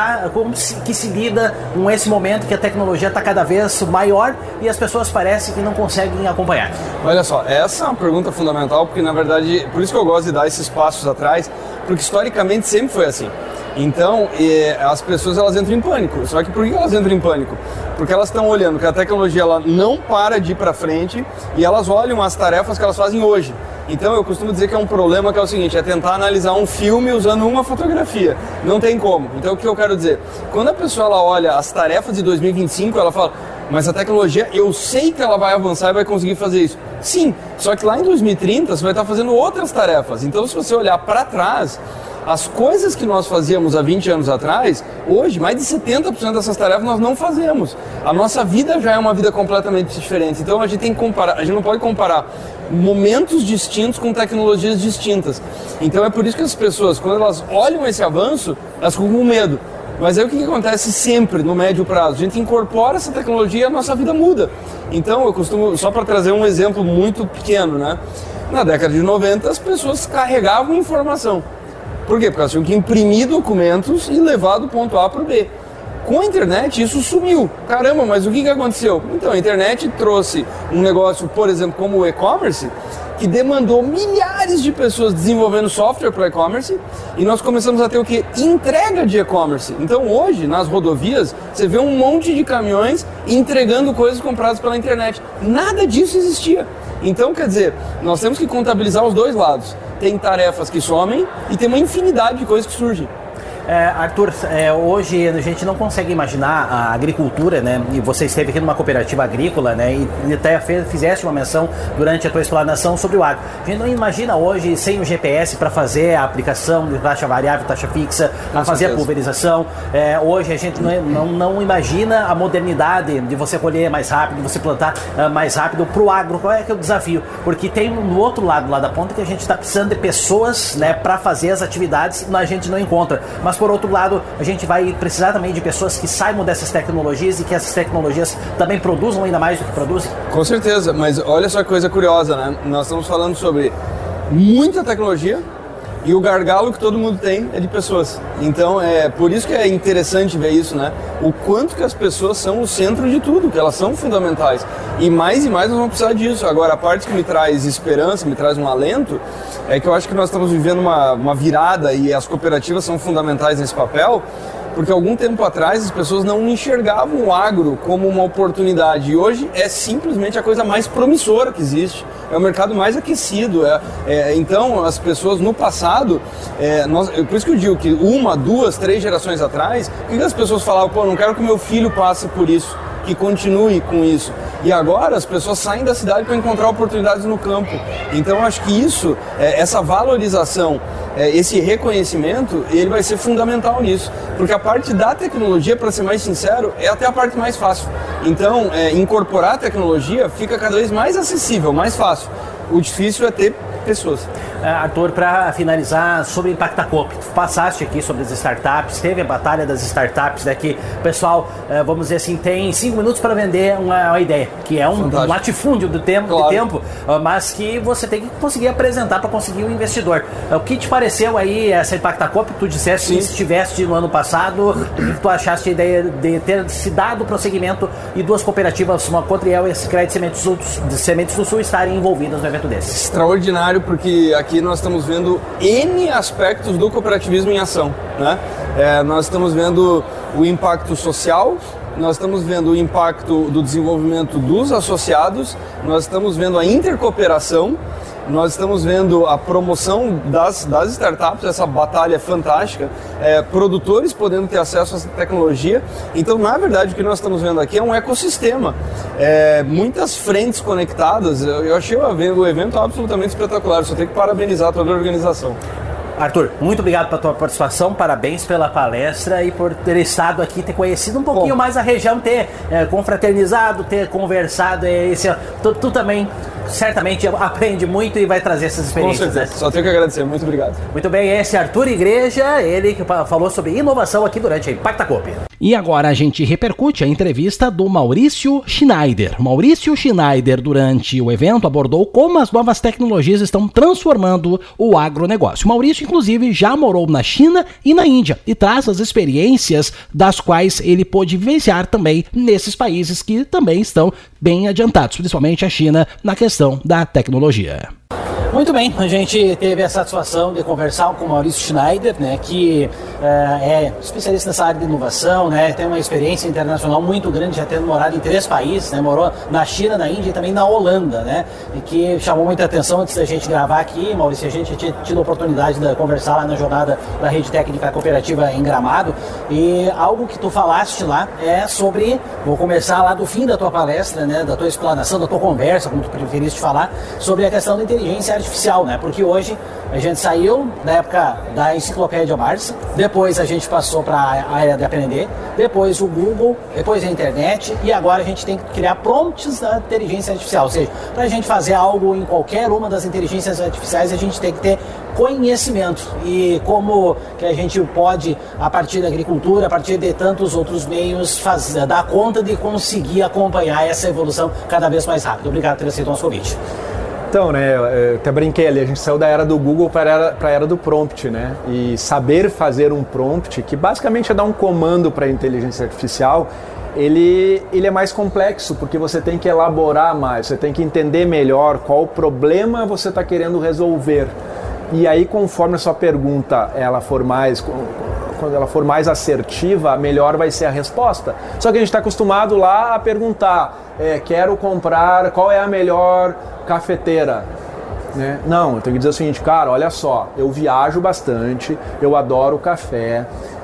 que se lida com esse momento que a tecnologia está cada vez maior e as pessoas parecem que não conseguem acompanhar? Olha só, essa é uma pergunta fundamental, porque na verdade, por isso que eu gosto de dar esses passos atrás, porque historicamente sempre foi assim. Então, as pessoas elas entram em pânico. Só que por que elas entram em pânico? Porque elas estão olhando que a tecnologia ela não para de ir para frente e elas olham as tarefas que elas fazem hoje. Então eu costumo dizer que é um problema que é o seguinte, é tentar analisar um filme usando uma fotografia. Não tem como. Então o que eu quero dizer? Quando a pessoa ela olha as tarefas de 2025, ela fala, mas a tecnologia, eu sei que ela vai avançar e vai conseguir fazer isso. Sim, só que lá em 2030 você vai estar fazendo outras tarefas. Então se você olhar para trás, as coisas que nós fazíamos há 20 anos atrás, hoje, mais de 70% dessas tarefas nós não fazemos. A nossa vida já é uma vida completamente diferente. Então a gente tem que comparar, a gente não pode comparar momentos distintos com tecnologias distintas. Então é por isso que as pessoas, quando elas olham esse avanço, elas ficam com medo. Mas aí o que acontece sempre no médio prazo? A gente incorpora essa tecnologia e a nossa vida muda. Então eu costumo, só para trazer um exemplo muito pequeno, né? Na década de 90 as pessoas carregavam informação. Por quê? Porque elas tinham que imprimir documentos e levar do ponto A para o B. Com a internet isso sumiu. Caramba, mas o que aconteceu? Então a internet trouxe um negócio, por exemplo, como o e-commerce, que demandou milhares de pessoas desenvolvendo software para e-commerce e nós começamos a ter o quê? Entrega de e-commerce. Então hoje, nas rodovias, você vê um monte de caminhões entregando coisas compradas pela internet. Nada disso existia. Então, quer dizer, nós temos que contabilizar os dois lados. Tem tarefas que somem e tem uma infinidade de coisas que surgem. Arthur, hoje a gente não consegue imaginar a agricultura, né? E você esteve aqui numa cooperativa agrícola, né? E até fizeste uma menção durante a tua explanação sobre o agro. A gente não imagina hoje sem o GPS para fazer a aplicação de taxa variável, taxa fixa, a fazer a pulverização. Hoje a gente não imagina a modernidade de você colher mais rápido, de você plantar mais rápido para o agro. Qual é que é o desafio? Porque tem no outro lado, lá da ponta, que a gente está precisando de pessoas, né, para fazer as atividades e a gente não encontra. Mas por outro lado, a gente vai precisar também de pessoas que saibam dessas tecnologias e que essas tecnologias também produzam ainda mais do que produzem? Com certeza, mas olha só que coisa curiosa, né? Nós estamos falando sobre muita tecnologia e o gargalo que todo mundo tem é de pessoas. Então é por isso que é interessante ver isso, né? O quanto que as pessoas são o centro de tudo, que elas são fundamentais. E mais nós vamos precisar disso. Agora, a parte que me traz esperança, me traz um alento, é que eu acho que nós estamos vivendo uma virada e as cooperativas são fundamentais nesse papel, porque algum tempo atrás as pessoas não enxergavam o agro como uma oportunidade e hoje é simplesmente a coisa mais promissora que existe, é o mercado mais aquecido, então as pessoas no passado, por isso que eu digo que 1, 2, 3 gerações atrás, o que as pessoas falavam? Pô, não quero que meu filho passe por isso, que continue com isso. E agora as pessoas saem da cidade para encontrar oportunidades no campo. Então eu acho que isso, essa valorização, esse reconhecimento, ele vai ser fundamental nisso. Porque a parte da tecnologia, para ser mais sincero, é até a parte mais fácil. Então incorporar a tecnologia fica cada vez mais acessível, mais fácil. O difícil é ter pessoas. Arthur, para finalizar, sobre o Impactacop. Tu passaste aqui sobre as startups, teve a batalha das startups, né, que o pessoal, vamos dizer assim, tem 5 minutos para vender uma ideia, que é um latifúndio do tempo, claro, de tempo, mas que você tem que conseguir apresentar para conseguir um investidor. O que te pareceu aí essa Impactacop? Tu disseste que estiveste no ano passado, o tu achaste a ideia de ter se dado prosseguimento e duas cooperativas, uma Cotriel e a Crédito Sementes do Sul, estarem envolvidas no evento desse? Extraordinário, porque aqui nós estamos vendo N aspectos do cooperativismo em ação, né? Nós estamos vendo o impacto social, nós estamos vendo o impacto do desenvolvimento dos associados, nós estamos vendo a intercooperação, nós estamos vendo a promoção das startups, essa batalha fantástica, produtores podendo ter acesso a essa tecnologia. Então, na verdade, o que nós estamos vendo aqui é um ecossistema, muitas frentes conectadas. Eu achei o evento absolutamente espetacular, só tenho que parabenizar toda a organização. Arthur, muito obrigado pela tua participação, parabéns pela palestra e por ter estado aqui, ter conhecido um pouquinho mais a região, ter confraternizado, ter conversado. Tu também certamente aprende muito e vai trazer essas experiências. Com certeza, né? Só tenho que agradecer, muito obrigado. Muito bem, esse é Arthur Igreja, ele que falou sobre inovação aqui durante a Impactacop. E agora a gente repercute a entrevista do Maurício Schneider. Maurício Schneider, durante o evento, abordou como as novas tecnologias estão transformando o agronegócio. Maurício, inclusive, já morou na China e na Índia e traz as experiências das quais ele pôde vivenciar também nesses países que também estão bem adiantados, principalmente a China, na questão da tecnologia. Muito bem, a gente teve a satisfação de conversar com o Maurício Schneider, né, que é especialista nessa área de inovação, né, tem uma experiência internacional muito grande, já tendo morado em 3 países, né, morou na China, na Índia e também na Holanda, né, e que chamou muita atenção antes da gente gravar aqui. Maurício, a gente tinha tido a oportunidade de conversar lá na jornada da Rede Técnica Cooperativa em Gramado, e algo que tu falaste lá é sobre, vou começar lá do fim da tua palestra, né, da tua explanação, da tua conversa, como tu preferiste falar, sobre a questão da inteligência artificial, né? Porque hoje a gente saiu da época da enciclopédia Barça, depois a gente passou para a área de aprender, depois o Google, depois a internet e agora a gente tem que criar prompts da inteligência artificial, ou seja, para a gente fazer algo em qualquer uma das inteligências artificiais a gente tem que ter conhecimento. E como que a gente pode, a partir da agricultura, a partir de tantos outros meios, dar conta de conseguir acompanhar essa evolução cada vez mais rápido. Obrigado por ter aceito o nosso convite. Então, né, eu até brinquei ali, a gente saiu da era do Google para a era do prompt, né? E saber fazer um prompt, que basicamente é dar um comando para a inteligência artificial, ele é mais complexo, porque você tem que elaborar mais, você tem que entender melhor qual problema você está querendo resolver. E aí, conforme a sua pergunta quando ela for mais assertiva, melhor vai ser a resposta. Só que a gente está acostumado lá a perguntar, quero comprar, qual é a melhor cafeteira? Né? Não, eu tenho que dizer o seguinte, cara, olha só, eu viajo bastante, eu adoro café,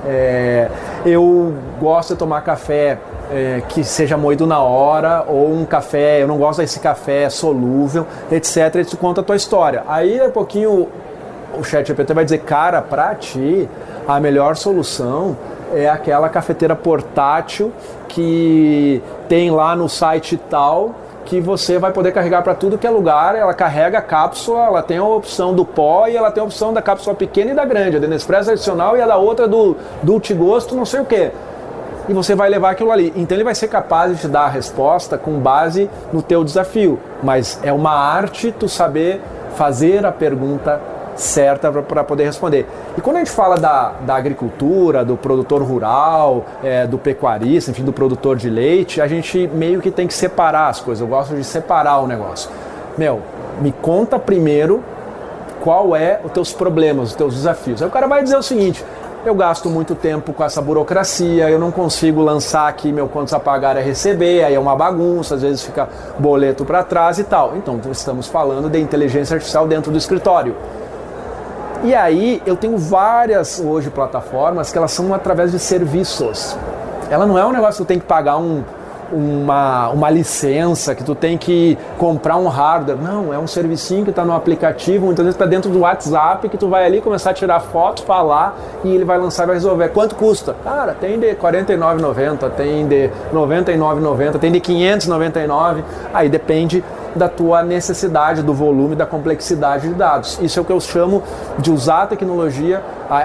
eu gosto de tomar café que seja moído na hora, ou um café, eu não gosto desse café solúvel, etc. E tu conta a tua história. Aí, um pouquinho, o ChatGPT vai dizer, cara, pra ti, a melhor solução é aquela cafeteira portátil que tem lá no site tal, que você vai poder carregar para tudo que é lugar. Ela carrega a cápsula, ela tem a opção do pó e ela tem a opção da cápsula pequena e da grande, a da Nespresso adicional e a da outra do Ultigosto, não sei o que. E você vai levar aquilo ali. Então ele vai ser capaz de te dar a resposta com base no teu desafio. Mas é uma arte tu saber fazer a pergunta certa para poder responder. E quando a gente fala da agricultura, do produtor rural, do pecuarista, enfim, do produtor de leite, a gente meio que tem que separar as coisas. Eu gosto de separar o negócio. Me conta primeiro qual é os teus problemas, os teus desafios. Aí o cara vai dizer o seguinte, eu gasto muito tempo com essa burocracia, eu não consigo lançar aqui meu contas a pagar e receber, aí é uma bagunça, às vezes fica boleto para trás e tal. Então estamos falando de inteligência artificial dentro do escritório. E aí eu tenho várias hoje plataformas que elas são através de serviços. Ela não é um negócio que tu tem que pagar uma licença, que tu tem que comprar um hardware. Não, é um servicinho que está no aplicativo, muitas vezes está dentro do WhatsApp, que tu vai ali começar a tirar foto, falar e ele vai lançar e vai resolver. Quanto custa? Cara, tem de R$ 49,90, tem de R$ 99,90, tem de R$ 599, aí depende da tua necessidade, do volume, da complexidade de dados. Isso é o que eu chamo de usar a tecnologia,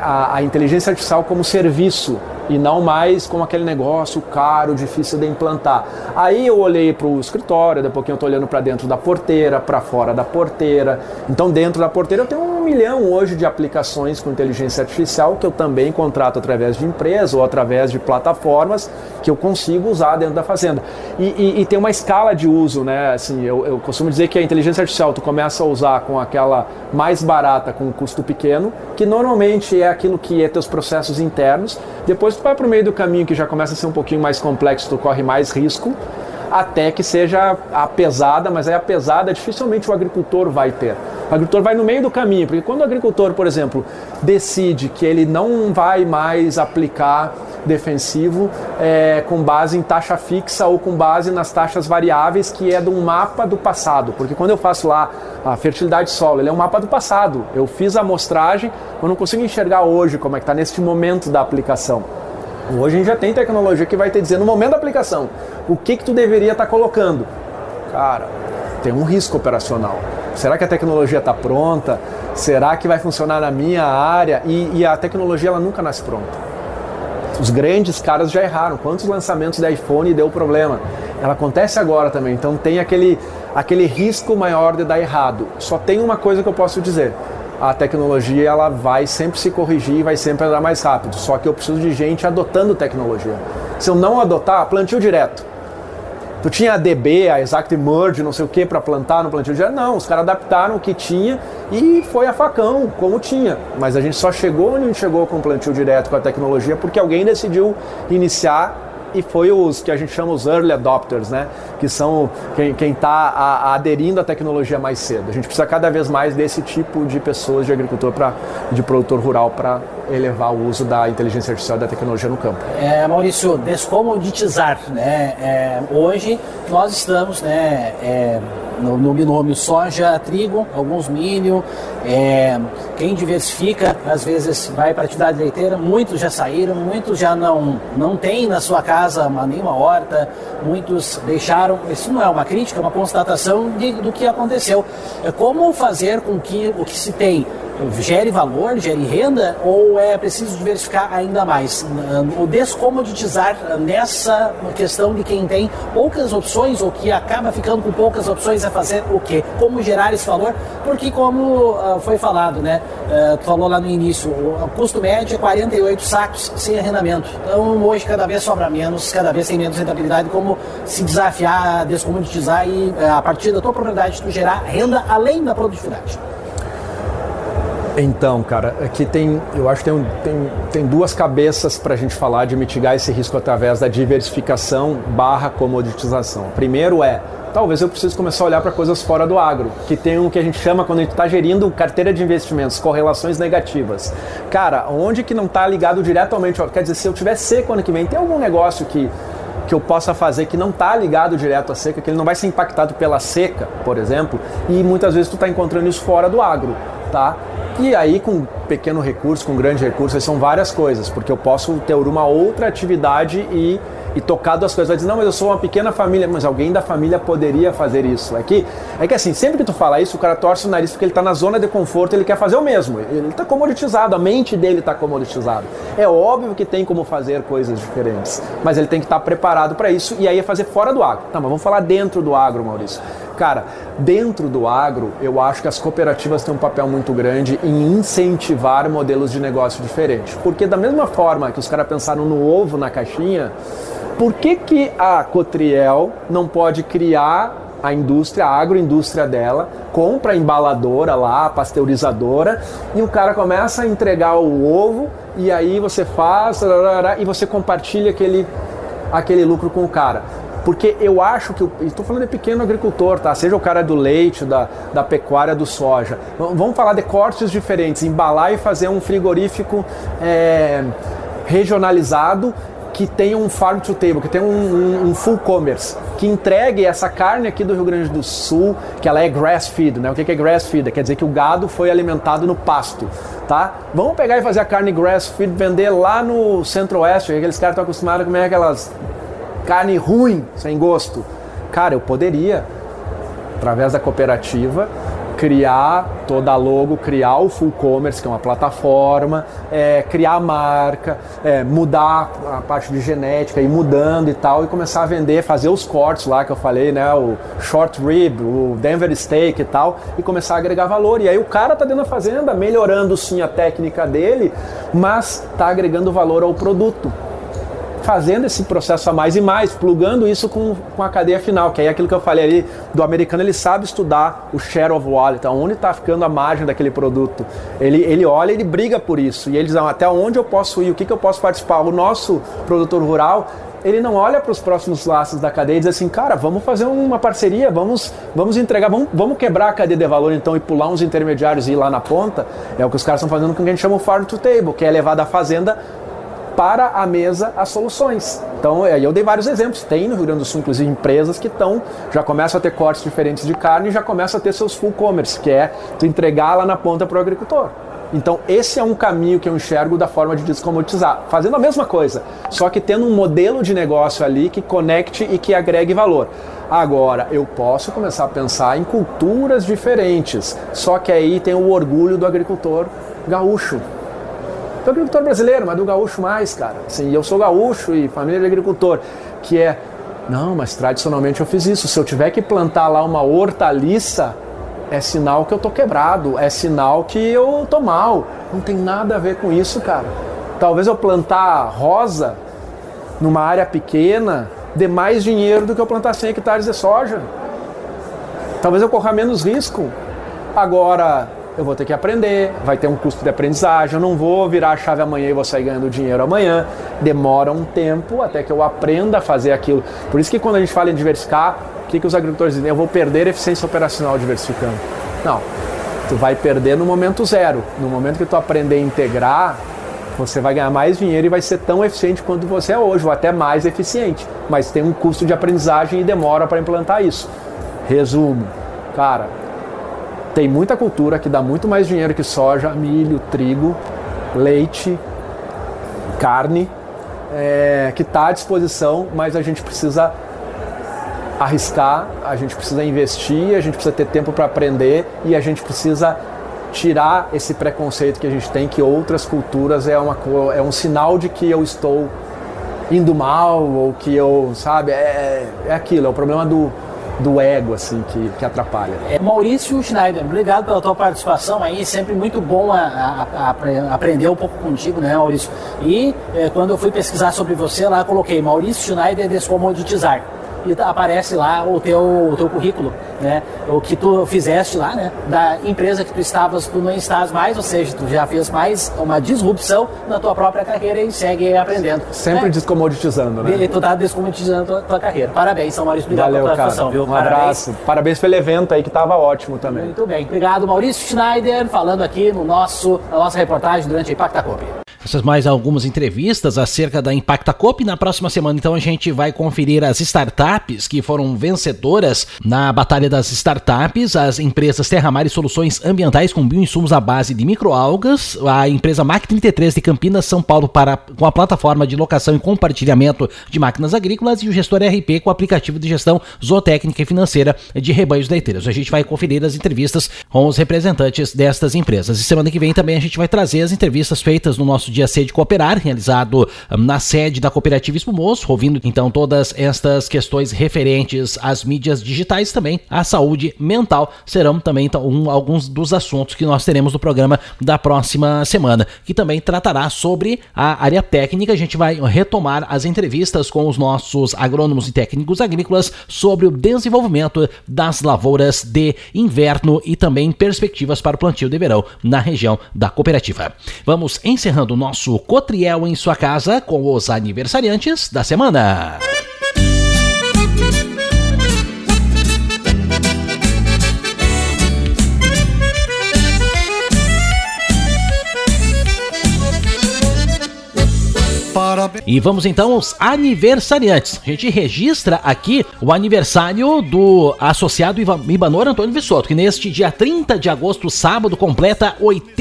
a inteligência artificial como serviço, e não mais como aquele negócio caro, difícil de implantar. Aí eu olhei para o escritório, daqui a pouquinho eu estou olhando para dentro da porteira, para fora da porteira. Então dentro da porteira eu tenho 1 milhão hoje de aplicações com inteligência artificial que eu também contrato através de empresa ou através de plataformas que eu consigo usar dentro da fazenda. E tem uma escala de uso, né? Assim, eu costumo dizer que a inteligência artificial tu começa a usar com aquela mais barata, com um custo pequeno, que normalmente é aquilo que é teus processos internos. Depois tu vai para o meio do caminho que já começa a ser um pouquinho mais complexo, tu corre mais risco, até que seja a pesada, mas aí a pesada dificilmente o agricultor vai ter. O agricultor vai no meio do caminho, porque quando o agricultor, por exemplo, decide que ele não vai mais aplicar defensivo com base em taxa fixa ou com base nas taxas variáveis, que é de um mapa do passado, porque quando eu faço lá a fertilidade de solo, ele é um mapa do passado. Eu fiz a amostragem, eu não consigo enxergar hoje como é que está neste momento da aplicação. Hoje a gente já tem tecnologia que vai te dizer no momento da aplicação o que tu deveria estar colocando. Cara, tem um risco operacional. Será que a tecnologia está pronta? Será que vai funcionar na minha área? E a tecnologia ela nunca nasce pronta. Os grandes caras já erraram. Quantos lançamentos da iPhone deu problema? Ela acontece agora também. Então tem aquele risco maior de dar errado. Só tem uma coisa que eu posso dizer. A tecnologia ela vai sempre se corrigir e vai sempre andar mais rápido. Só que eu preciso de gente adotando tecnologia. Se eu não adotar, plantio direto. Tu tinha a DB, a Exact Merge, não sei o que, para plantar no plantio direto? Não, os caras adaptaram o que tinha e foi a facão, como tinha. Mas a gente só chegou onde a gente chegou com o plantio direto, com a tecnologia, porque alguém decidiu iniciar. E foi os que a gente chama os early adopters, né? Que são quem está aderindo à tecnologia mais cedo. A gente precisa cada vez mais desse tipo de pessoas, de agricultor, de produtor rural, para elevar o uso da inteligência artificial e da tecnologia no campo. Maurício, descomoditizar, né? Hoje nós estamos, né, no binômio soja-trigo, alguns milho. Quem diversifica, às vezes vai para a atividade leiteira, muitos já saíram, muitos já não tem na sua casa nenhuma horta, muitos deixaram. Isso não é uma crítica, é uma constatação do que aconteceu. Como fazer com que o que se tem gere valor, gere renda, ou é preciso diversificar ainda mais? O descomoditizar nessa questão de quem tem poucas opções ou que acaba ficando com poucas opções é fazer o quê? Como gerar esse valor? Porque como foi falado, né? Tu falou lá no início, o custo médio é 48 sacos sem arrendamento. Então hoje cada vez sobra menos, cada vez tem menos rentabilidade. Como se desafiar, descomoditizar e a partir da tua propriedade tu gerar renda além da produtividade? Então, cara, aqui eu acho que tem duas cabeças para a gente falar de mitigar esse risco através da diversificação / comoditização. Primeiro talvez eu precise começar a olhar para coisas fora do agro, que tem o que a gente chama, quando a gente está gerindo carteira de investimentos, correlações negativas. Cara, onde que não está ligado diretamente, quer dizer, se eu tiver seco ano que vem, tem algum negócio que eu possa fazer que não está ligado direto à seca, que ele não vai ser impactado pela seca, por exemplo, e muitas vezes tu está encontrando isso fora do agro, tá? E aí com pequeno recurso, com grande recurso, são várias coisas, porque eu posso ter uma outra atividade e tocar duas coisas. Vai dizer, não, mas eu sou uma pequena família, mas alguém da família poderia fazer isso. É que assim, sempre que tu fala isso, o cara torce o nariz porque ele está na zona de conforto, ele quer fazer o mesmo. Ele está comoditizado, a mente dele está comoditizada. É óbvio que tem como fazer coisas diferentes, mas ele tem que estar preparado para isso, e aí é fazer fora do agro. Tá, mas vamos falar dentro do agro, Maurício. Cara, dentro do agro, eu acho que as cooperativas têm um papel muito grande em incentivar modelos de negócio diferentes. Porque da mesma forma que os caras pensaram no ovo na caixinha, por que a Cotriel não pode criar a indústria, a agroindústria dela, compra a embaladora lá, a pasteurizadora, e o cara começa a entregar o ovo, e aí você faz, e você compartilha aquele lucro com o cara. Porque eu acho que, estou falando de pequeno agricultor, tá? Seja o cara do leite, da pecuária, do soja. Vamos falar de cortes diferentes, embalar e fazer um frigorífico regionalizado, que tenha um farm to table, que tenha um full commerce, que entregue essa carne aqui do Rio Grande do Sul, que ela é grass feed, né? O que é grass feed? Quer dizer que o gado foi alimentado no pasto, tá? Vamos pegar e fazer a carne grass feed, vender lá no Centro-Oeste, aqueles caras estão acostumados a comer aquelas carne ruim, sem gosto. Cara, eu poderia. através da cooperativa, criar toda a logo, criar o full commerce, que é uma plataforma, criar a marca, mudar a parte de genética, ir mudando e tal, e começar a vender, fazer os cortes lá que eu falei, né, o short rib, o Denver steak e tal, e começar a agregar valor. E aí o cara tá dentro da fazenda, melhorando sim a técnica dele, mas tá agregando valor ao produto, fazendo esse processo a mais e mais, plugando isso com a cadeia final, que é aquilo que eu falei ali do americano, ele sabe estudar o share of wallet, onde está ficando a margem daquele produto. Ele olha, ele briga por isso, e eles dizem até onde eu posso ir, o que eu posso participar. O nosso produtor rural, ele não olha para os próximos laços da cadeia e diz assim, cara, vamos fazer uma parceria, vamos entregar, vamos quebrar a cadeia de valor então e pular uns intermediários e ir lá na ponta. É o que os caras estão fazendo com o que a gente chama o farm to table, que é levar da fazenda para a mesa as soluções. Então, eu dei vários exemplos. Tem no Rio Grande do Sul, inclusive, empresas que já começam a ter cortes diferentes de carne e já começam a ter seus full commerce, que é tu entregar lá na ponta para o agricultor. Então, esse é um caminho que eu enxergo da forma de descomoditizar, fazendo a mesma coisa, só que tendo um modelo de negócio ali que conecte e que agregue valor. Agora, eu posso começar a pensar em culturas diferentes, só que aí tem o orgulho do agricultor gaúcho. Do agricultor brasileiro, mas do gaúcho mais, cara. Assim, eu sou gaúcho e família de agricultor, que não, mas tradicionalmente eu fiz isso. Se eu tiver que plantar lá uma hortaliça, é sinal que eu tô quebrado, é sinal que eu tô mal. Não tem nada a ver com isso, cara. Talvez eu plantar rosa numa área pequena dê mais dinheiro do que eu plantar 100 hectares de soja. Talvez eu corra menos risco. Agora, eu vou ter que aprender, vai ter um custo de aprendizagem, eu não vou virar a chave amanhã e vou sair ganhando dinheiro amanhã. Demora um tempo até que eu aprenda a fazer aquilo. Por isso que quando a gente fala em diversificar, o que os agricultores dizem? Eu vou perder eficiência operacional diversificando. Não, tu vai perder no momento zero. No momento que tu aprender a integrar, você vai ganhar mais dinheiro e vai ser tão eficiente quanto você é hoje, ou até mais eficiente. Mas tem um custo de aprendizagem e demora para implantar isso. Resumo, cara, tem muita cultura que dá muito mais dinheiro que soja, milho, trigo, leite, carne, que está à disposição, mas a gente precisa arriscar, a gente precisa investir, a gente precisa ter tempo para aprender e a gente precisa tirar esse preconceito que a gente tem que outras culturas é um sinal de que eu estou indo mal ou que eu, sabe, é aquilo, é o problema do ego, assim, que atrapalha. Maurício Schneider, obrigado pela tua participação aí, sempre muito bom aprender um pouco contigo, né, Maurício? E quando eu fui pesquisar sobre você lá, coloquei Maurício Schneider descomoditizar. E aparece lá o teu currículo, né? O que tu fizeste lá, né? Da empresa que tu não estás mais, ou seja, tu já fez mais uma disrupção na tua própria carreira e segue aprendendo. Sempre descomoditizando, né? E tu tá descomoditizando a tua carreira. Parabéns, São Maurício, obrigado pela participação, viu? Um abraço. Parabéns pelo evento aí, que tava ótimo também. Muito bem. Obrigado, Maurício Schneider, falando aqui na nossa reportagem durante a Impacta Coop. Essas mais algumas entrevistas acerca da Impacta Coop. Na próxima semana, então, a gente vai conferir as startups que foram vencedoras na Batalha das Startups, as empresas Terra Mar e Soluções Ambientais com bioinsumos à base de microalgas, a empresa MAC33 de Campinas, São Paulo, com a plataforma de locação e compartilhamento de máquinas agrícolas, e o Gestor RP com o aplicativo de gestão zootécnica e financeira de rebanhos leiteiros. A gente vai conferir as entrevistas com os representantes destas empresas. E semana que vem também a gente vai trazer as entrevistas feitas no nosso Dia C de Cooperar, realizado na sede da Cooperativa Espumoso, ouvindo então todas estas questões referentes às mídias digitais, também à saúde mental, serão também então, alguns dos assuntos que nós teremos no programa da próxima semana, que também tratará sobre a área técnica. A gente vai retomar as entrevistas com os nossos agrônomos e técnicos agrícolas sobre o desenvolvimento das lavouras de inverno e também perspectivas para o plantio de verão na região da cooperativa. Vamos encerrando o nosso Cotriel em sua casa com os aniversariantes da semana. E vamos então aos aniversariantes. A gente registra aqui o aniversário do associado Ibanor Antônio Vissoto, que neste dia 30 de agosto, sábado, completa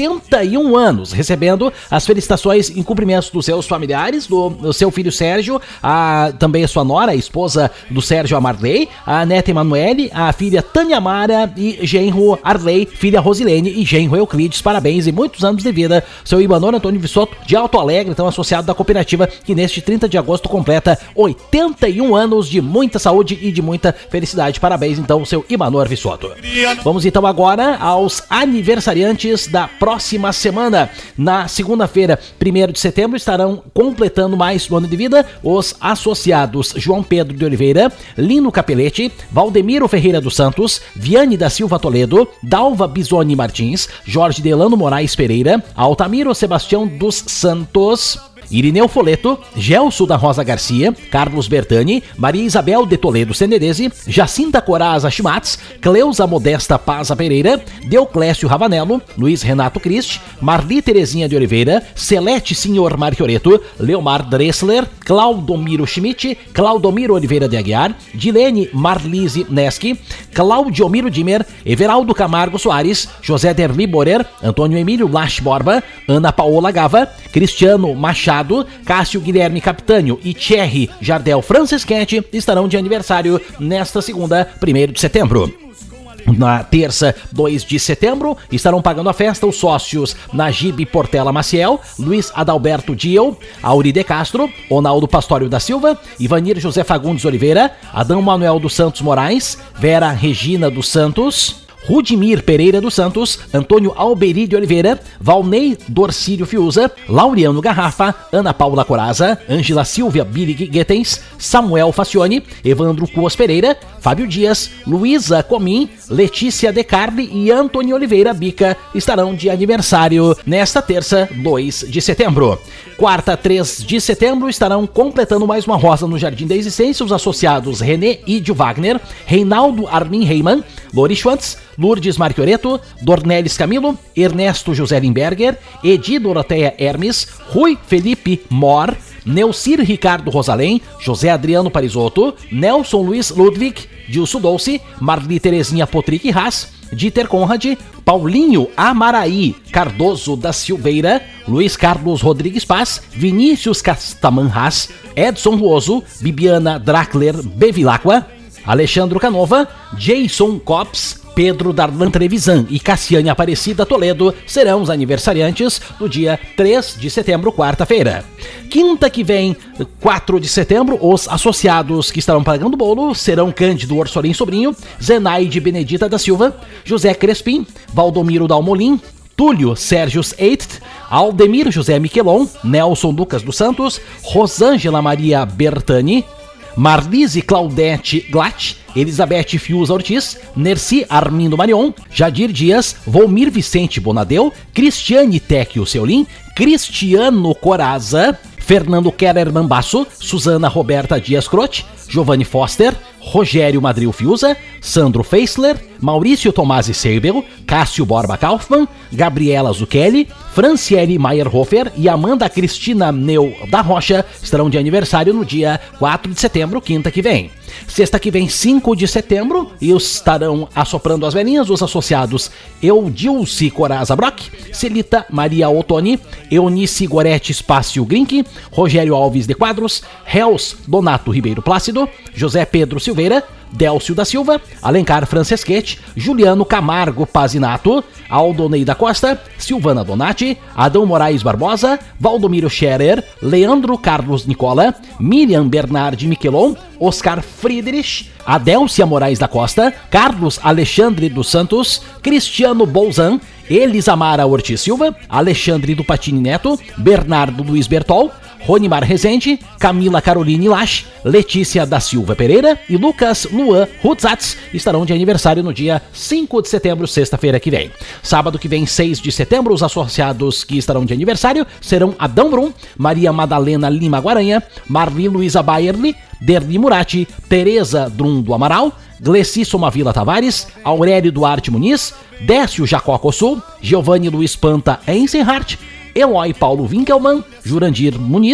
81 anos, recebendo as felicitações em cumprimentos dos seus familiares, do seu filho Sérgio, também a sua nora, a esposa do Sérgio, a Marley, a neta Emanuele, a filha Tânia Mara e genro Arley, filha Rosilene e genro Euclides. Parabéns e muitos anos de vida, seu Ibanor Antônio Vissoto, de Alto Alegre, então associado da cooperativa, que neste 30 de agosto completa 81 anos de muita saúde e de muita felicidade. Parabéns então, seu Ibanor Vissoto. Vamos então agora aos aniversariantes da próxima semana. Na segunda-feira, 1º de setembro, estarão completando mais um ano de vida os associados João Pedro de Oliveira, Lino Capelete, Valdemiro Ferreira dos Santos, Viane da Silva Toledo, Dalva Bisoni Martins, Jorge Delano Moraes Pereira, Altamiro Sebastião dos Santos, Irineu Foleto, Gelso da Rosa Garcia, Carlos Bertani, Maria Isabel de Toledo Senedese, Jacinta Coraza Chimatz, Cleusa Modesta Paza Pereira, Deoclésio Ravanello, Luiz Renato Crist, Marli Terezinha de Oliveira, Celeste Senhor Marchioreto, Leomar Dressler, Claudomiro Schmidt, Claudomiro Oliveira de Aguiar, Dilene Marlise Neschi, Claudiomiro Dimer, Everaldo Camargo Soares, José Derli Borer, Antônio Emílio Lasch Borba, Ana Paola Gava, Cristiano Machado, Cássio Guilherme Capitânio e Thierry Jardel Franceschetti estarão de aniversário nesta segunda, 1º de setembro. Na terça, 2 de setembro, estarão pagando a festa os sócios Najib Portela Maciel, Luiz Adalberto Diel, Auri de Castro, Ronaldo Pastório da Silva, Ivanir José Fagundes Oliveira, Adão Manuel dos Santos Moraes, Vera Regina dos Santos, Rudimir Pereira dos Santos, Antônio Alberi de Oliveira, Valnei Dorcílio Fiuza, Laureano Garrafa, Ana Paula Coraza, Ângela Silvia Billig Guetens, Samuel Facione, Evandro Cuas Pereira, Fábio Dias, Luísa Comim, Letícia De Carli e Antônio Oliveira Bica estarão de aniversário nesta terça, 2 de setembro. Quarta, 3 de setembro, estarão completando mais uma rosa no Jardim da Existência os associados René Idio Wagner, Reinaldo Armin Reimann, Lori Schwantz, Lourdes Marchioreto, Dornelis Camilo, Ernesto José Limberger, Edi Doroteia Hermes, Rui Felipe Mor, Neucir Ricardo Rosalém, José Adriano Parisotto, Nelson Luiz Ludwig, Dilson Dolce, Marli Terezinha Potrick Haas, Dieter Conrad, Paulinho Amaraí Cardoso da Silveira, Luiz Carlos Rodrigues Paz, Vinícius Castaman Haas, Edson Ruoso, Bibiana Drackler Bevilacqua, Alexandro Canova, Jason Copps, Pedro Darlan Trevisan e Cassiane Aparecida Toledo serão os aniversariantes do dia 3 de setembro, quarta-feira. Quinta que vem, 4 de setembro, os associados que estarão pagando o bolo serão Cândido Orsolim Sobrinho, Zenaide Benedita da Silva, José Crespim, Valdomiro Dalmolin, Túlio Sérgios Eidt, Aldemir José Miquelon, Nelson Lucas dos Santos, Rosângela Maria Bertani, Marlise Claudete Glatt, Elizabeth Fiuza Ortiz, Nerci Armindo Marion, Jadir Dias, Volmir Vicente Bonadeu, Cristiane Tecchio Seulin, Cristiano Coraza, Fernando Keller Mambasso, Suzana Roberta Dias Croce, Giovanni Foster, Rogério Madril Fiuza, Sandro Feisler, Maurício Tomasi Seibel, Cássio Borba Kaufmann, Gabriela Zucchelli, Franciele Meyerhofer e Amanda Cristina Neu da Rocha estarão de aniversário no dia 4 de setembro, quinta que vem. Sexta que vem, 5 de setembro, e estarão assoprando as velhinhas os associados Eudilce Coraza Brock, Celita Maria Ottoni, Eunice Goretti Spácio Grink, Rogério Alves de Quadros, Hels Donato Ribeiro Plácido, José Pedro Silveira, Délcio da Silva, Alencar Franceschetti, Juliano Camargo Pazinato, Aldonei da Costa, Silvana Donati, Adão Moraes Barbosa, Valdomiro Scherer, Leandro Carlos Nicola, Miriam Bernardi Miquelon, Oscar Friedrich, Adélcia Moraes da Costa, Carlos Alexandre dos Santos, Cristiano Bolzan, Elisamara Ortiz Silva, Alexandre do Patini Neto, Bernardo Luiz Bertol, Ronimar Rezende, Camila Caroline Lasch, Letícia da Silva Pereira e Lucas Luan Rutzatz estarão de aniversário no dia 5 de setembro, sexta-feira que vem. Sábado que vem, 6 de setembro, os associados que estarão de aniversário serão Adão Brum, Maria Madalena Lima Guaranha, Marli Luiza Bayerli, Derli Murati, Tereza Drum do Amaral, Glessi Somavila Tavares, Aurélio Duarte Muniz, Décio Jacó Cossul, Giovanni Luiz Panta Ensenhart, Eloy Paulo Winkelmann, Jurandir Muniz,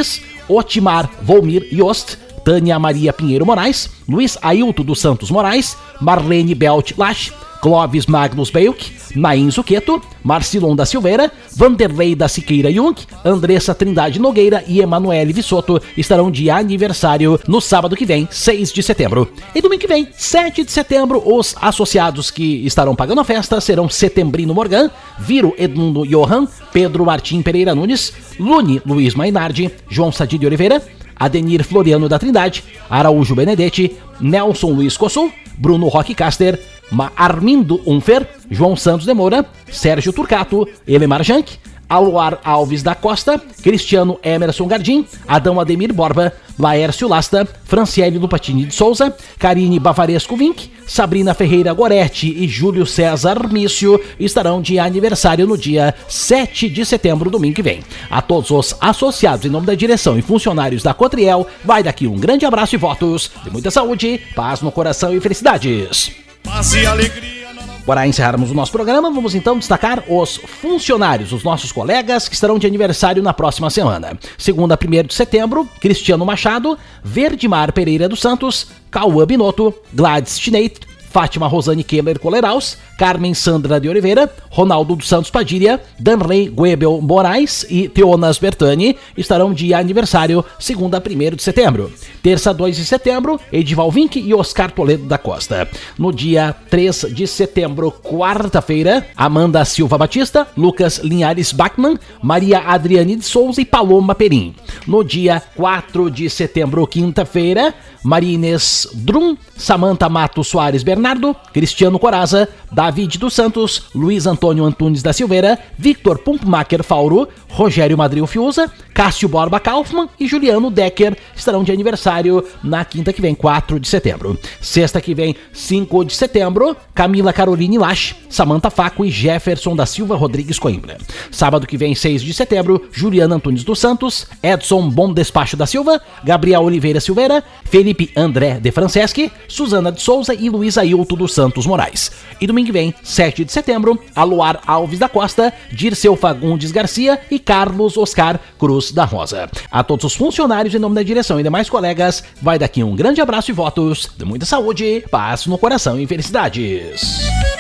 Otimar Volmir Yost, Tânia Maria Pinheiro Moraes, Luiz Ailton dos Santos Moraes, Marlene Belt Lasch, Clóvis Magnus Beuk, Nain Zuqueto, Marcilon da Silveira, Vanderlei da Siqueira Jung, Andressa Trindade Nogueira e Emanuele Vissotto estarão de aniversário no sábado que vem, 6 de setembro. E domingo que vem, 7 de setembro, os associados que estarão pagando a festa serão Setembrino Morgan, Viro Edmundo Johan, Pedro Martim Pereira Nunes, Lune Luiz Mainardi, João Sadi de Oliveira, Adenir Floriano da Trindade, Araújo Benedetti, Nelson Luiz Cossul, Bruno Roque Caster, Armindo Unfer, João Santos de Moura, Sérgio Turcato, Elemar Jank, Aloar Alves da Costa, Cristiano Emerson Gardim, Adão Ademir Borba, Laércio Lasta, Franciele Lupatini de Souza, Karine Bavaresco Vink, Sabrina Ferreira Goretti e Júlio César Mício estarão de aniversário no dia 7 de setembro, domingo que vem. A todos os associados, em nome da direção e funcionários da Cotriel, vai daqui um grande abraço e votos de muita saúde, paz no coração e felicidades. Paz e alegria. Para encerrarmos o nosso programa, vamos então destacar os funcionários, os nossos colegas que estarão de aniversário na próxima semana. Segunda, 1º de setembro, Cristiano Machado, Verdimar Pereira dos Santos, Cauã Binotto, Gladys Schneit, Fátima Rosane Keller Coleraus, Carmen Sandra de Oliveira, Ronaldo dos Santos Padilha, Danley Guebel Moraes e Teonas Bertani estarão de aniversário, segunda, 1º de setembro. Terça, 2 de setembro, Edival Vink e Oscar Toledo da Costa. No dia 3 de setembro, quarta-feira, Amanda Silva Batista, Lucas Linhares Bachmann, Maria Adriane de Souza e Paloma Perim. No dia 4 de setembro, quinta-feira, Maria Inês Drum, Samanta Mato Soares Bernardo, Cristiano Coraza, David dos Santos, Luiz Antônio Antunes da Silveira, Victor Pumpmacher Fauro, Rogério Madril Fiuza, Cássio Borba Kaufmann e Juliano Decker estarão de aniversário na quinta que vem, 4 de setembro. Sexta que vem, 5 de setembro, Camila Caroline Lasch, Samanta Faco e Jefferson da Silva Rodrigues Coimbra. Sábado que vem, 6 de setembro, Juliana Antunes dos Santos, Edson Bom Despacho da Silva, Gabriel Oliveira Silveira, Felipe André de Franceschi, Suzana de Souza e Luiz Ailton dos Santos Moraes. E domingo que vem, 7 de setembro, Aloar Alves da Costa, Dirceu Fagundes Garcia e Carlos Oscar Cruz da Rosa. A todos os funcionários, em nome da direção e demais colegas, vai daqui um grande abraço e votos de muita saúde, paz no coração e felicidades.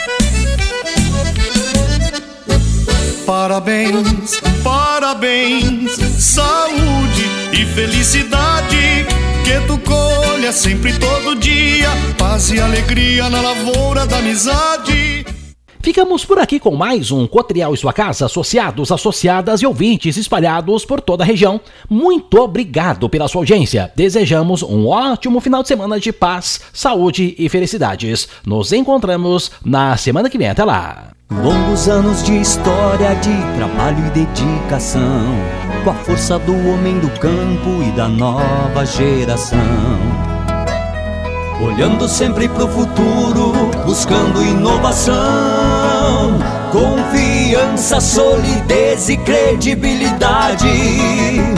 Parabéns, parabéns, saúde e felicidade, que tu colha sempre todo dia, paz e alegria na lavoura da amizade. Ficamos por aqui com mais um Cotriel e Sua Casa, associados, associadas e ouvintes espalhados por toda a região. Muito obrigado pela sua audiência. Desejamos um ótimo final de semana de paz, saúde e felicidades. Nos encontramos na semana que vem. Até lá. Longos anos de história, de trabalho e dedicação, com a força do homem do campo e da nova geração. Olhando sempre pro futuro, buscando inovação, confiança, solidez e credibilidade.